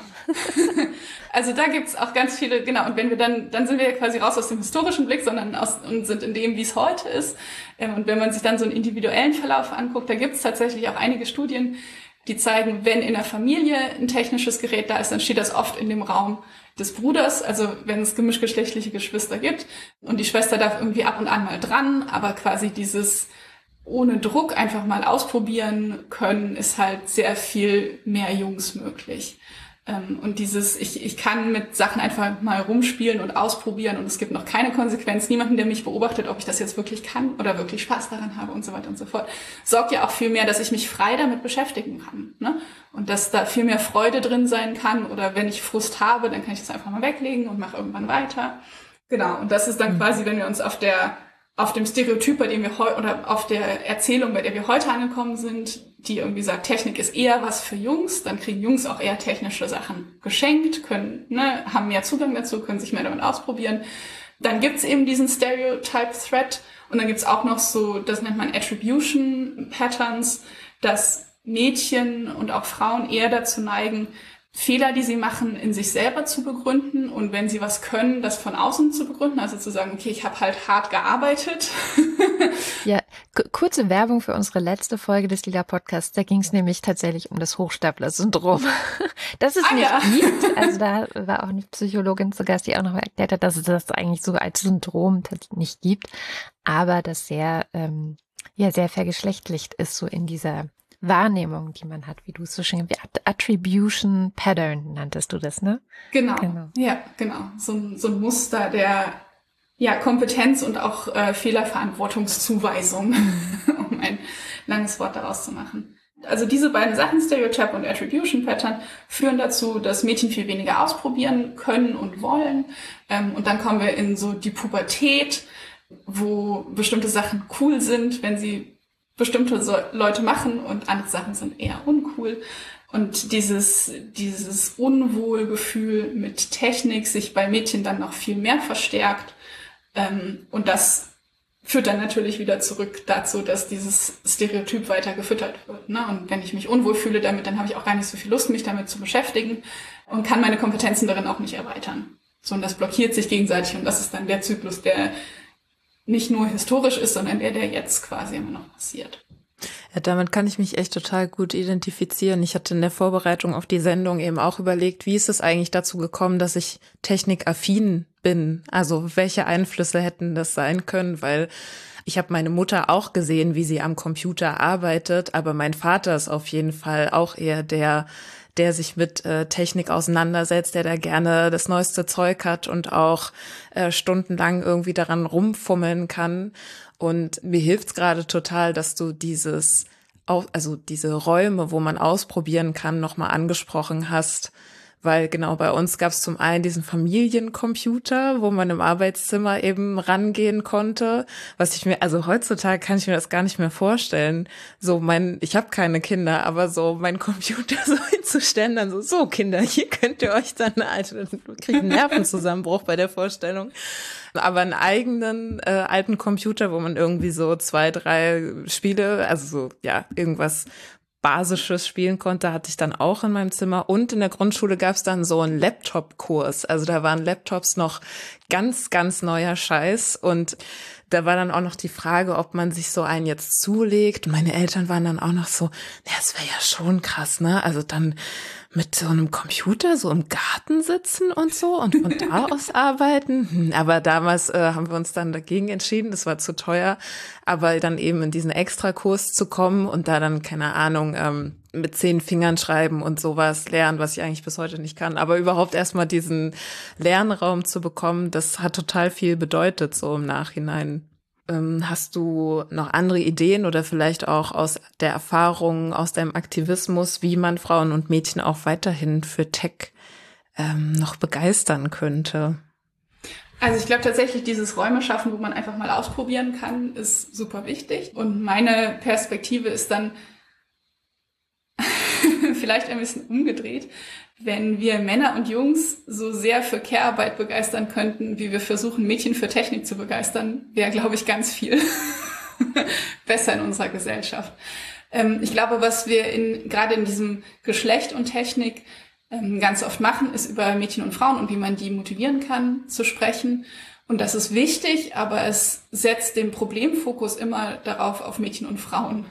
Also da gibt's auch ganz viele, genau, und wenn wir dann sind wir ja quasi raus aus dem historischen Blick, und sind in dem, wie es heute ist. Und wenn man sich dann so einen individuellen Verlauf anguckt, da gibt's tatsächlich auch einige Studien, die zeigen, wenn in der Familie ein technisches Gerät da ist, dann steht das oft in dem Raum des Bruders, also wenn es gemischtgeschlechtliche Geschwister gibt und die Schwester darf irgendwie ab und an mal dran, aber quasi dieses ohne Druck einfach mal ausprobieren können, ist halt sehr viel mehr Jungs möglich. Und dieses, ich kann mit Sachen einfach mal rumspielen und ausprobieren und es gibt noch keine Konsequenz, niemanden, der mich beobachtet, ob ich das jetzt wirklich kann oder wirklich Spaß daran habe und so weiter und so fort, sorgt ja auch viel mehr, dass ich mich frei damit beschäftigen kann, ne? Und dass da viel mehr Freude drin sein kann oder wenn ich Frust habe, dann kann ich das einfach mal weglegen und mache irgendwann weiter. Genau, und das ist dann quasi, wenn wir uns auf dem Stereotyp, bei dem wir oder auf der Erzählung, bei der wir heute angekommen sind, die irgendwie sagt, Technik ist eher was für Jungs, dann kriegen Jungs auch eher technische Sachen geschenkt, haben mehr Zugang dazu, können sich mehr damit ausprobieren. Dann gibt's eben diesen Stereotype Threat und dann gibt's auch noch so, das nennt man Attribution Patterns, dass Mädchen und auch Frauen eher dazu neigen, Fehler, die sie machen, in sich selber zu begründen und wenn sie was können, das von außen zu begründen, also zu sagen, okay, ich habe halt hart gearbeitet. Ja, kurze Werbung für unsere letzte Folge des Lila Podcasts, da ging es nämlich tatsächlich um das Hochstapler-Syndrom. Das es nicht gibt, also da war auch eine Psychologin zu Gast, die auch noch erklärt hat, dass es das eigentlich so als Syndrom nicht gibt, aber das sehr vergeschlechtlicht ist, so in dieser Wahrnehmung, die man hat, wie du es so schön, wie Attribution Pattern nanntest du das, ne? Genau. Ja, genau. So ein Muster der Kompetenz und auch Fehlerverantwortungszuweisung, um ein langes Wort daraus zu machen. Also diese beiden Sachen, Stereotype und Attribution Pattern, führen dazu, dass Mädchen viel weniger ausprobieren können und wollen. Und dann kommen wir in so die Pubertät, wo bestimmte Sachen cool sind, wenn sie bestimmte Leute machen und andere Sachen sind eher uncool. Und dieses Unwohlgefühl mit Technik sich bei Mädchen dann noch viel mehr verstärkt. Und das führt dann natürlich wieder zurück dazu, dass dieses Stereotyp weiter gefüttert wird, ne? Und wenn ich mich unwohl fühle damit, dann habe ich auch gar nicht so viel Lust, mich damit zu beschäftigen und kann meine Kompetenzen darin auch nicht erweitern. So, und das blockiert sich gegenseitig und das ist dann der Zyklus, der nicht nur historisch ist, sondern der jetzt quasi immer noch passiert. Ja, damit kann ich mich echt total gut identifizieren. Ich hatte in der Vorbereitung auf die Sendung eben auch überlegt, wie ist es eigentlich dazu gekommen, dass ich technikaffin bin? Also welche Einflüsse hätten das sein können? Weil ich habe meine Mutter auch gesehen, wie sie am Computer arbeitet, aber mein Vater ist auf jeden Fall auch eher der sich mit Technik auseinandersetzt, der da gerne das neueste Zeug hat und auch stundenlang irgendwie daran rumfummeln kann. Und mir hilft's gerade total, dass du diese Räume, wo man ausprobieren kann, nochmal angesprochen hast, Weil genau bei uns gab es zum einen diesen Familiencomputer, wo man im Arbeitszimmer eben rangehen konnte, was ich mir, also heutzutage kann ich mir das gar nicht mehr vorstellen. Ich habe keine Kinder, aber so meinen Computer so hinzustellen, dann so Kinder, hier könnt ihr euch dann, Alter, dann kriege ich einen Nervenzusammenbruch bei der Vorstellung. Aber einen eigenen alten Computer, wo man irgendwie so 2, 3 Spiele, also so, ja, irgendwas Basisches spielen konnte, hatte ich dann auch in meinem Zimmer. Und in der Grundschule gab es dann so einen Laptop-Kurs. Also da waren Laptops noch ganz, ganz neuer Scheiß. Und da war dann auch noch die Frage, ob man sich so einen jetzt zulegt. Meine Eltern waren dann auch noch so, das wäre ja schon krass, ne? Also dann mit so einem Computer so im Garten sitzen und so und von da aus arbeiten. Aber damals haben wir uns dann dagegen entschieden, das war zu teuer. Aber dann eben in diesen Extrakurs zu kommen und da dann, keine Ahnung, mit 10 Fingern schreiben und sowas lernen, was ich eigentlich bis heute nicht kann. Aber überhaupt erstmal diesen Lernraum zu bekommen, das hat total viel bedeutet, so im Nachhinein. Hast du noch andere Ideen oder vielleicht auch aus der Erfahrung, aus deinem Aktivismus, wie man Frauen und Mädchen auch weiterhin für Tech noch begeistern könnte? Also ich glaube tatsächlich, dieses Räume schaffen, wo man einfach mal ausprobieren kann, ist super wichtig. Und meine Perspektive ist dann vielleicht ein bisschen umgedreht. Wenn wir Männer und Jungs so sehr für Care-Arbeit begeistern könnten, wie wir versuchen, Mädchen für Technik zu begeistern, wäre, glaube ich, ganz viel besser in unserer Gesellschaft. Ich glaube, was wir gerade in diesem Geschlecht und Technik ganz oft machen, ist über Mädchen und Frauen und wie man die motivieren kann, zu sprechen. Und das ist wichtig, aber es setzt den Problemfokus immer darauf auf Mädchen und Frauen.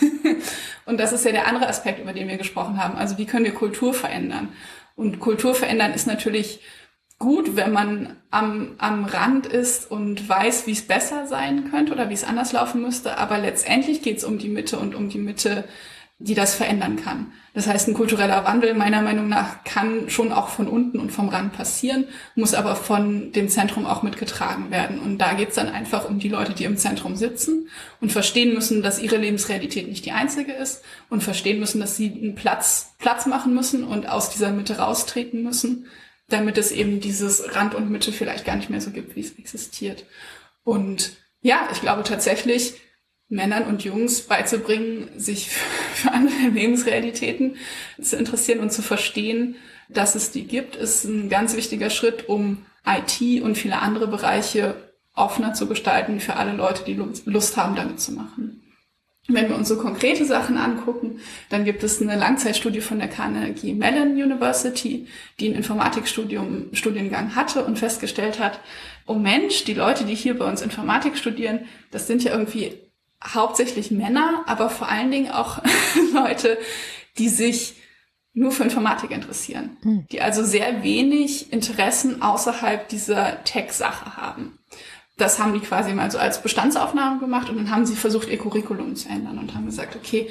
Und das ist ja der andere Aspekt, über den wir gesprochen haben. Also wie können wir Kultur verändern? Und Kultur verändern ist natürlich gut, wenn man am Rand ist und weiß, wie es besser sein könnte oder wie es anders laufen müsste. Aber letztendlich geht es um die Mitte und um die Mitte, die das verändern kann. Das heißt, ein kultureller Wandel meiner Meinung nach kann schon auch von unten und vom Rand passieren, muss aber von dem Zentrum auch mitgetragen werden. Und da geht es dann einfach um die Leute, die im Zentrum sitzen und verstehen müssen, dass ihre Lebensrealität nicht die einzige ist und verstehen müssen, dass sie einen Platz machen müssen und aus dieser Mitte raustreten müssen, damit es eben dieses Rand und Mitte vielleicht gar nicht mehr so gibt, wie es existiert. Und ja, ich glaube tatsächlich, Männern und Jungs beizubringen, sich für andere Lebensrealitäten zu interessieren und zu verstehen, dass es die gibt, ist ein ganz wichtiger Schritt, um IT und viele andere Bereiche offener zu gestalten für alle Leute, die Lust haben, damit zu machen. Wenn wir uns so konkrete Sachen angucken, dann gibt es eine Langzeitstudie von der Carnegie Mellon University, die einen Informatikstudiengang hatte und festgestellt hat, oh Mensch, die Leute, die hier bei uns Informatik studieren, das sind ja irgendwie hauptsächlich Männer, aber vor allen Dingen auch Leute, die sich nur für Informatik interessieren, die also sehr wenig Interessen außerhalb dieser Tech-Sache haben. Das haben die quasi mal so als Bestandsaufnahme gemacht und dann haben sie versucht, ihr Curriculum zu ändern und haben gesagt, okay,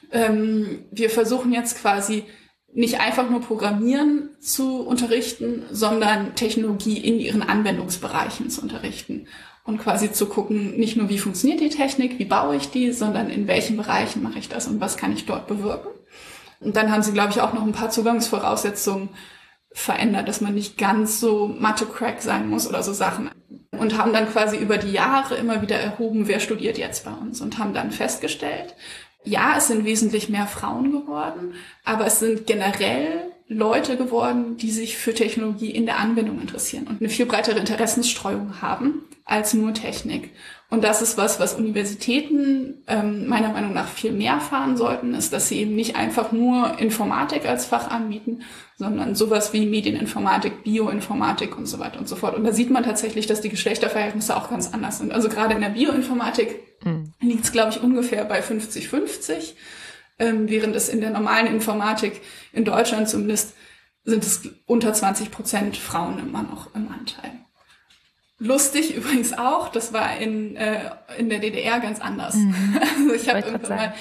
wir versuchen jetzt quasi nicht einfach nur Programmieren zu unterrichten, sondern Technologie in ihren Anwendungsbereichen zu unterrichten. Und quasi zu gucken, nicht nur wie funktioniert die Technik, wie baue ich die, sondern in welchen Bereichen mache ich das und was kann ich dort bewirken. Und dann haben sie, glaube ich, auch noch ein paar Zugangsvoraussetzungen verändert, dass man nicht ganz so Mathe-Crack sein muss oder so Sachen. Und haben dann quasi über die Jahre immer wieder erhoben, wer studiert jetzt bei uns und haben dann festgestellt, ja, es sind wesentlich mehr Frauen geworden, aber es sind generell Leute geworden, die sich für Technologie in der Anwendung interessieren und eine viel breitere Interessensstreuung haben als nur Technik. Und das ist was Universitäten meiner Meinung nach viel mehr fahren sollten, ist, dass sie eben nicht einfach nur Informatik als Fach anbieten, sondern sowas wie Medieninformatik, Bioinformatik und so weiter und so fort. Und da sieht man tatsächlich, dass die Geschlechterverhältnisse auch ganz anders sind. Also gerade in der Bioinformatik liegt es, glaube ich, ungefähr bei 50-50. Während es in der normalen Informatik in Deutschland zumindest sind es unter 20% Frauen immer noch im Anteil. Lustig übrigens auch, das war in der DDR ganz anders. Also ich habe irgendwann mal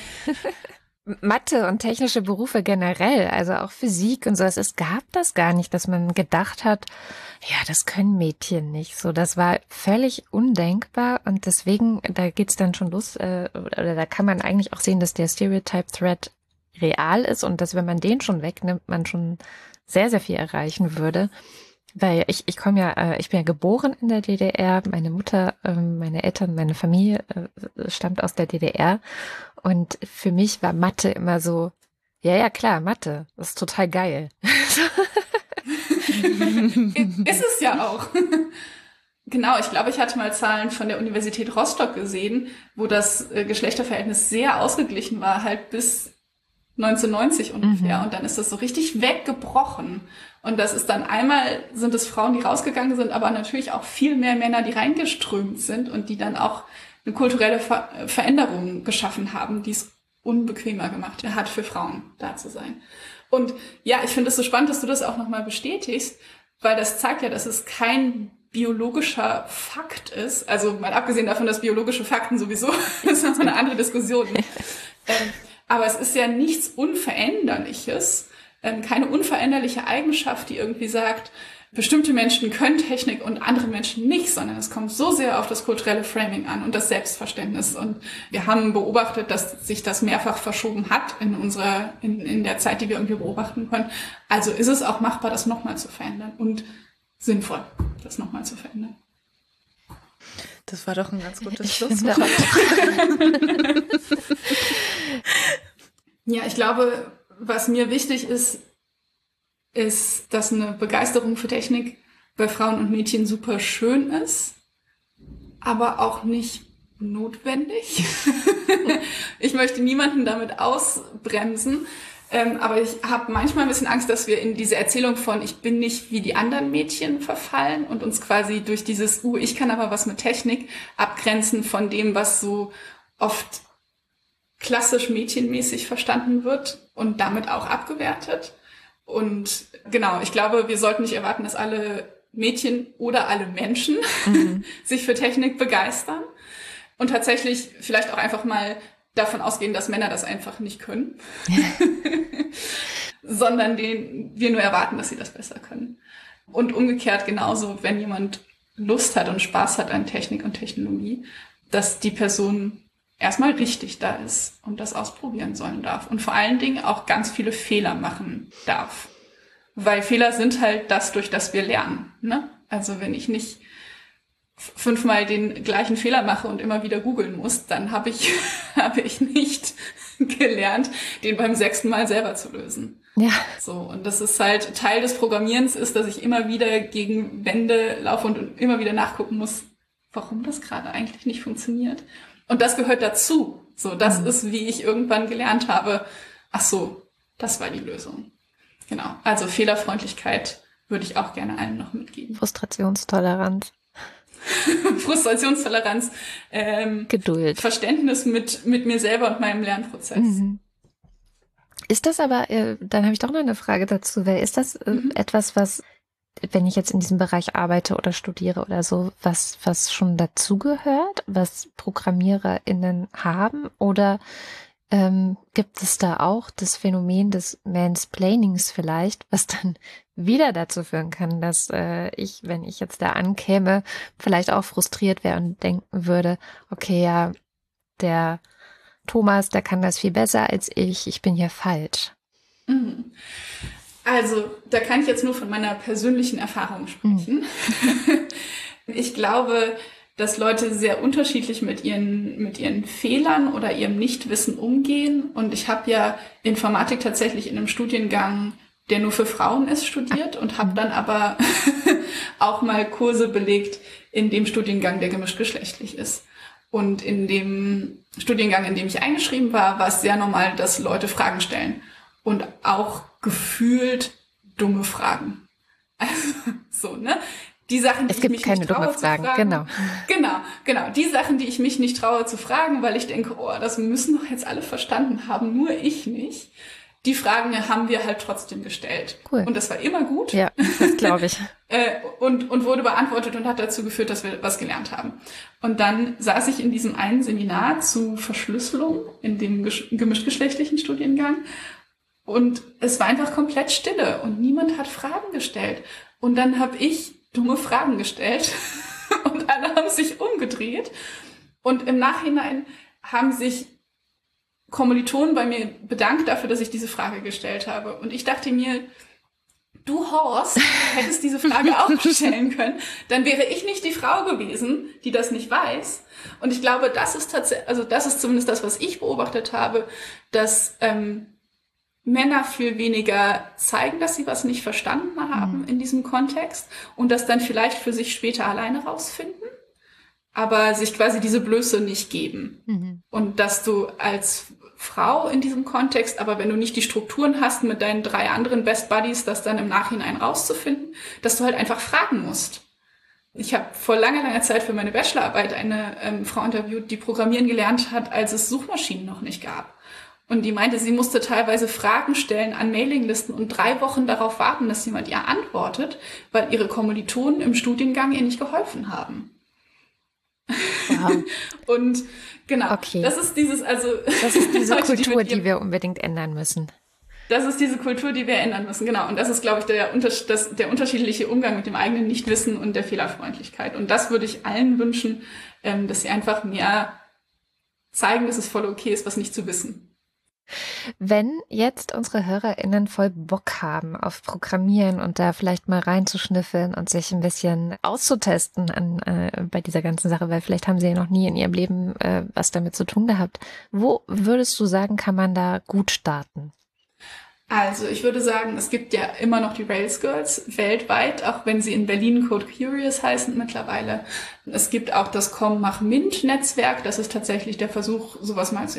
Mathe und technische Berufe generell, also auch Physik und so, es gab das gar nicht, dass man gedacht hat, ja, das können Mädchen nicht. So, das war völlig undenkbar und deswegen, da geht's dann schon los, oder da kann man eigentlich auch sehen, dass der Stereotype Thread real ist und dass, wenn man den schon wegnimmt, man schon sehr, sehr viel erreichen würde. Weil ich bin ja geboren in der DDR, meine Mutter, meine Eltern, meine Familie stammt aus der DDR und für mich war Mathe immer so, ja klar, Mathe, das ist total geil. Ist es ja auch. Genau, ich glaube, ich hatte mal Zahlen von der Universität Rostock gesehen, wo das Geschlechterverhältnis sehr ausgeglichen war, halt bis 1990 ungefähr. Und dann ist das so richtig weggebrochen. Und das ist dann einmal, sind es Frauen, die rausgegangen sind, aber natürlich auch viel mehr Männer, die reingeströmt sind und die dann auch eine kulturelle Veränderung geschaffen haben, die es unbequemer gemacht hat, für Frauen da zu sein. Und ja, ich finde es so spannend, dass du das auch nochmal bestätigst, weil das zeigt ja, dass es kein biologischer Fakt ist. Also mal abgesehen davon, dass biologische Fakten sowieso, das ist eine andere Diskussion. Aber es ist ja nichts Unveränderliches, keine unveränderliche Eigenschaft, die irgendwie sagt, bestimmte Menschen können Technik und andere Menschen nicht, sondern es kommt so sehr auf das kulturelle Framing an und das Selbstverständnis. Und wir haben beobachtet, dass sich das mehrfach verschoben hat in der Zeit, die wir irgendwie beobachten können. Also ist es auch machbar, das nochmal zu verändern und sinnvoll, das nochmal zu verändern. Das war doch ein ganz gutes Schlusswort. Ja, ich glaube, was mir wichtig ist, dass eine Begeisterung für Technik bei Frauen und Mädchen super schön ist, aber auch nicht notwendig. Ich möchte niemanden damit ausbremsen, aber ich habe manchmal ein bisschen Angst, dass wir in diese Erzählung von ich bin nicht wie die anderen Mädchen verfallen und uns quasi durch dieses ich kann aber was mit Technik abgrenzen von dem, was so oft klassisch mädchenmäßig verstanden wird und damit auch abgewertet. Und genau, ich glaube, wir sollten nicht erwarten, dass alle Mädchen oder alle Menschen sich für Technik begeistern und tatsächlich vielleicht auch einfach mal davon ausgehen, dass Männer das einfach nicht können, sondern wir nur erwarten, dass sie das besser können. Und umgekehrt genauso, wenn jemand Lust hat und Spaß hat an Technik und Technologie, dass die Person erstmal richtig da ist und das ausprobieren sollen darf. Und vor allen Dingen auch ganz viele Fehler machen darf. Weil Fehler sind halt das, durch das wir lernen. Ne? Also wenn ich nicht 5-mal den gleichen Fehler mache und immer wieder googeln muss, dann habe ich nicht gelernt, den beim 6. Mal selber zu lösen. Ja. So, und das ist halt Teil des Programmierens ist, dass ich immer wieder gegen Wände laufe und immer wieder nachgucken muss, warum das gerade eigentlich nicht funktioniert. Und das gehört dazu. So, das ist, wie ich irgendwann gelernt habe, ach so, das war die Lösung. Genau. Also Fehlerfreundlichkeit würde ich auch gerne allen noch mitgeben. Frustrationstoleranz. Frustrationstoleranz. Geduld. Verständnis mit mir selber und meinem Lernprozess. Ist das aber, dann habe ich doch noch eine Frage dazu, weil ist das etwas, was, wenn ich jetzt in diesem Bereich arbeite oder studiere oder so, was schon dazugehört, was ProgrammiererInnen haben? Oder gibt es da auch das Phänomen des Mansplainings vielleicht, was dann wieder dazu führen kann, dass ich, wenn ich jetzt da ankäme, vielleicht auch frustriert wäre und denken würde, okay, ja, der Thomas, der kann das viel besser als ich bin hier falsch. Also, da kann ich jetzt nur von meiner persönlichen Erfahrung sprechen. Ich glaube, dass Leute sehr unterschiedlich mit ihren Fehlern oder ihrem Nichtwissen umgehen. Und ich habe ja Informatik tatsächlich in einem Studiengang, der nur für Frauen ist, studiert und habe dann aber auch mal Kurse belegt in dem Studiengang, der gemischtgeschlechtlich ist. Und in dem Studiengang, in dem ich eingeschrieben war, war es sehr normal, dass Leute Fragen stellen. Und auch gefühlt dumme Fragen. Also so, ne? Die Sachen, die es gibt ich mich keine nicht traue dumme Fragen, genau. Genau. Die Sachen, die ich mich nicht traue zu fragen, weil ich denke, das müssen doch jetzt alle verstanden haben, nur ich nicht. Die Fragen haben wir halt trotzdem gestellt. Cool. Und das war immer gut. Ja, das glaube ich. und wurde beantwortet und hat dazu geführt, dass wir was gelernt haben. Und dann saß ich in diesem einen Seminar zu Verschlüsselung in dem gemischtgeschlechtlichen Studiengang. Und es war einfach komplett Stille und niemand hat Fragen gestellt. Und dann habe ich dumme Fragen gestellt und alle haben sich umgedreht. Und im Nachhinein haben sich Kommilitonen bei mir bedankt dafür, dass ich diese Frage gestellt habe. Und ich dachte mir, du Horst, hättest diese Frage auch stellen können, dann wäre ich nicht die Frau gewesen, die das nicht weiß. Und ich glaube, das ist tatsächlich, also das ist zumindest das, was ich beobachtet habe, dass Männer viel weniger zeigen, dass sie was nicht verstanden haben in diesem Kontext und das dann vielleicht für sich später alleine rausfinden, aber sich quasi diese Blöße nicht geben. Und dass du als Frau in diesem Kontext, aber wenn du nicht die Strukturen hast mit deinen 3 anderen Best Buddies, das dann im Nachhinein rauszufinden, dass du halt einfach fragen musst. Ich habe vor langer Zeit für meine Bachelorarbeit eine Frau interviewt, die Programmieren gelernt hat, als es Suchmaschinen noch nicht gab. Und die meinte, sie musste teilweise Fragen stellen an Mailinglisten und 3 Wochen darauf warten, dass jemand ihr antwortet, weil ihre Kommilitonen im Studiengang ihr nicht geholfen haben. Wow. Und genau, okay. Das ist diese Kultur, die wir unbedingt ändern müssen. Das ist diese Kultur, die wir ändern müssen, genau. Und das ist, glaube ich, der unterschiedliche Umgang mit dem eigenen Nichtwissen und der Fehlerfreundlichkeit. Und das würde ich allen wünschen, dass sie einfach mehr zeigen, dass es voll okay ist, was nicht zu wissen. Wenn jetzt unsere HörerInnen voll Bock haben auf Programmieren und da vielleicht mal reinzuschnüffeln und sich ein bisschen auszutesten bei dieser ganzen Sache, weil vielleicht haben sie ja noch nie in ihrem Leben was damit zu tun gehabt. Wo würdest du sagen, kann man da gut starten? Also ich würde sagen, es gibt ja immer noch die Rails Girls weltweit, auch wenn sie in Berlin Code Curious heißen mittlerweile. Es gibt auch das Komm-Mach-Mint-Netzwerk, das ist tatsächlich der Versuch, sowas mal zu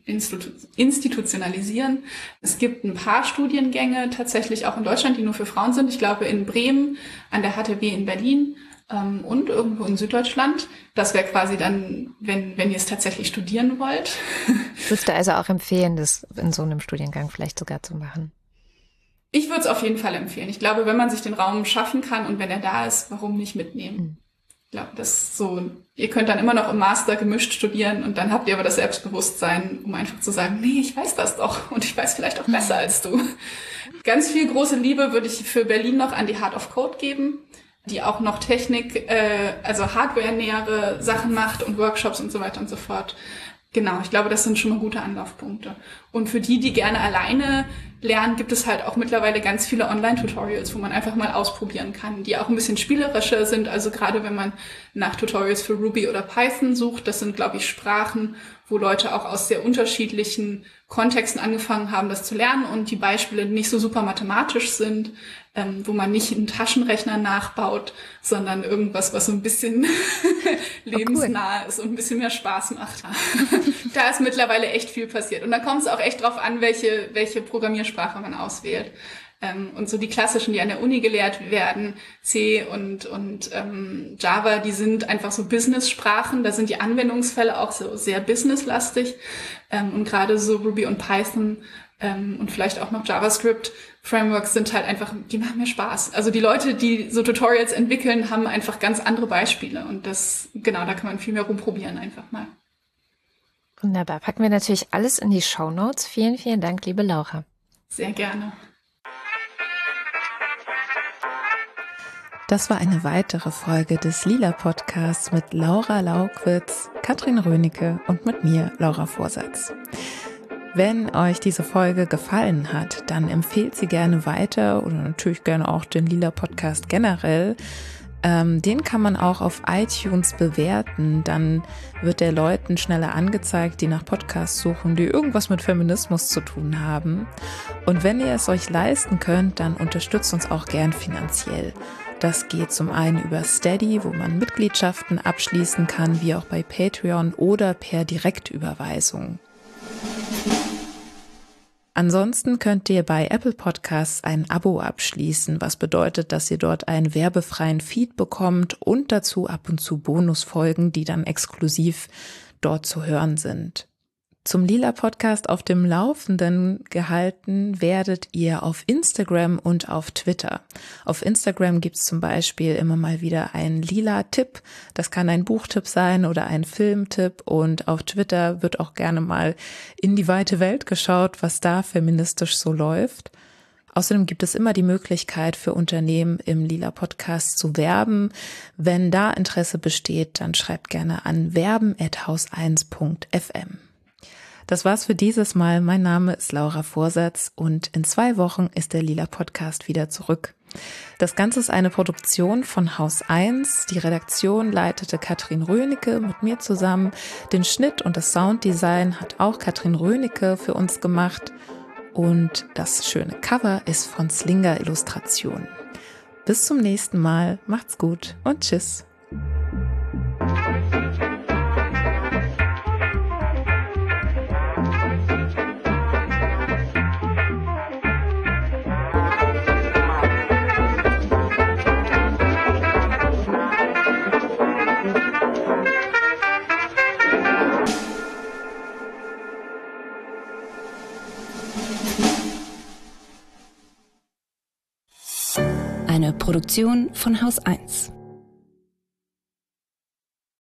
institutionalisieren. Es gibt ein paar Studiengänge tatsächlich auch in Deutschland, die nur für Frauen sind. Ich glaube in Bremen, an der HTW in Berlin und irgendwo in Süddeutschland. Das wäre quasi dann, wenn ihr es tatsächlich studieren wollt. Würdest du also auch empfehlen, das in so einem Studiengang vielleicht sogar zu machen? Ich würde es auf jeden Fall empfehlen. Ich glaube, wenn man sich den Raum schaffen kann und wenn er da ist, warum nicht mitnehmen? Ich glaube, das ist so, ihr könnt dann immer noch im Master gemischt studieren und dann habt ihr aber das Selbstbewusstsein, um einfach zu sagen, nee, ich weiß das doch und ich weiß vielleicht auch besser als du. Ganz viel große Liebe würde ich für Berlin noch an die Heart of Code geben, die auch noch Technik, also Hardware-nähere Sachen macht und Workshops und so weiter und so fort. Genau, ich glaube, das sind schon mal gute Anlaufpunkte. Und für die gerne alleine lernen, gibt es halt auch mittlerweile ganz viele Online-Tutorials, wo man einfach mal ausprobieren kann, die auch ein bisschen spielerischer sind. Also gerade wenn man nach Tutorials für Ruby oder Python sucht, das sind, glaube ich, Sprachen, wo Leute auch aus sehr unterschiedlichen Kontexten angefangen haben, das zu lernen und die Beispiele nicht so super mathematisch sind, wo man nicht einen Taschenrechner nachbaut, sondern irgendwas, was so ein bisschen lebensnah ist und ein bisschen mehr Spaß macht. Da ist mittlerweile echt viel passiert. Und da kommt es auch echt drauf an, welche Programmiersprache man auswählt. Und so die klassischen, die an der Uni gelehrt werden, C und Java, die sind einfach so Business-Sprachen. Da sind die Anwendungsfälle auch so sehr businesslastig. Und gerade so Ruby und Python und vielleicht auch noch JavaScript-Frameworks sind halt einfach, die machen mir Spaß. Also die Leute, die so Tutorials entwickeln, haben einfach ganz andere Beispiele. Und da kann man viel mehr rumprobieren einfach mal. Wunderbar. Packen wir natürlich alles in die Shownotes. Vielen, vielen Dank, liebe Laura. Sehr gerne. Das war eine weitere Folge des Lila Podcasts mit Laura Laukwitz, Katrin Rönecke und mit mir, Laura Vorsatz. Wenn euch diese Folge gefallen hat, dann empfehlt sie gerne weiter oder natürlich gerne auch den Lila Podcast generell. Den kann man auch auf iTunes bewerten, dann wird der Leuten schneller angezeigt, die nach Podcasts suchen, die irgendwas mit Feminismus zu tun haben. Und wenn ihr es euch leisten könnt, dann unterstützt uns auch gern finanziell. Das geht zum einen über Steady, wo man Mitgliedschaften abschließen kann, wie auch bei Patreon oder per Direktüberweisung. Ansonsten könnt ihr bei Apple Podcasts ein Abo abschließen, was bedeutet, dass ihr dort einen werbefreien Feed bekommt und dazu ab und zu Bonusfolgen, die dann exklusiv dort zu hören sind. Zum Lila Podcast auf dem Laufenden gehalten werdet ihr auf Instagram und auf Twitter. Auf Instagram gibt's zum Beispiel immer mal wieder einen Lila-Tipp. Das kann ein Buchtipp sein oder ein Filmtipp. Und auf Twitter wird auch gerne mal in die weite Welt geschaut, was da feministisch so läuft. Außerdem gibt es immer die Möglichkeit für Unternehmen im Lila Podcast zu werben. Wenn da Interesse besteht, dann schreibt gerne an werben@haus1.fm. Das war's für dieses Mal. Mein Name ist Laura Vorsatz und in 2 Wochen ist der Lila Podcast wieder zurück. Das Ganze ist eine Produktion von Haus 1. Die Redaktion leitete Katrin Rönecke mit mir zusammen. Den Schnitt und das Sounddesign hat auch Katrin Rönecke für uns gemacht. Und das schöne Cover ist von Slinger Illustration. Bis zum nächsten Mal. Macht's gut und tschüss. Eine Produktion von Haus 1.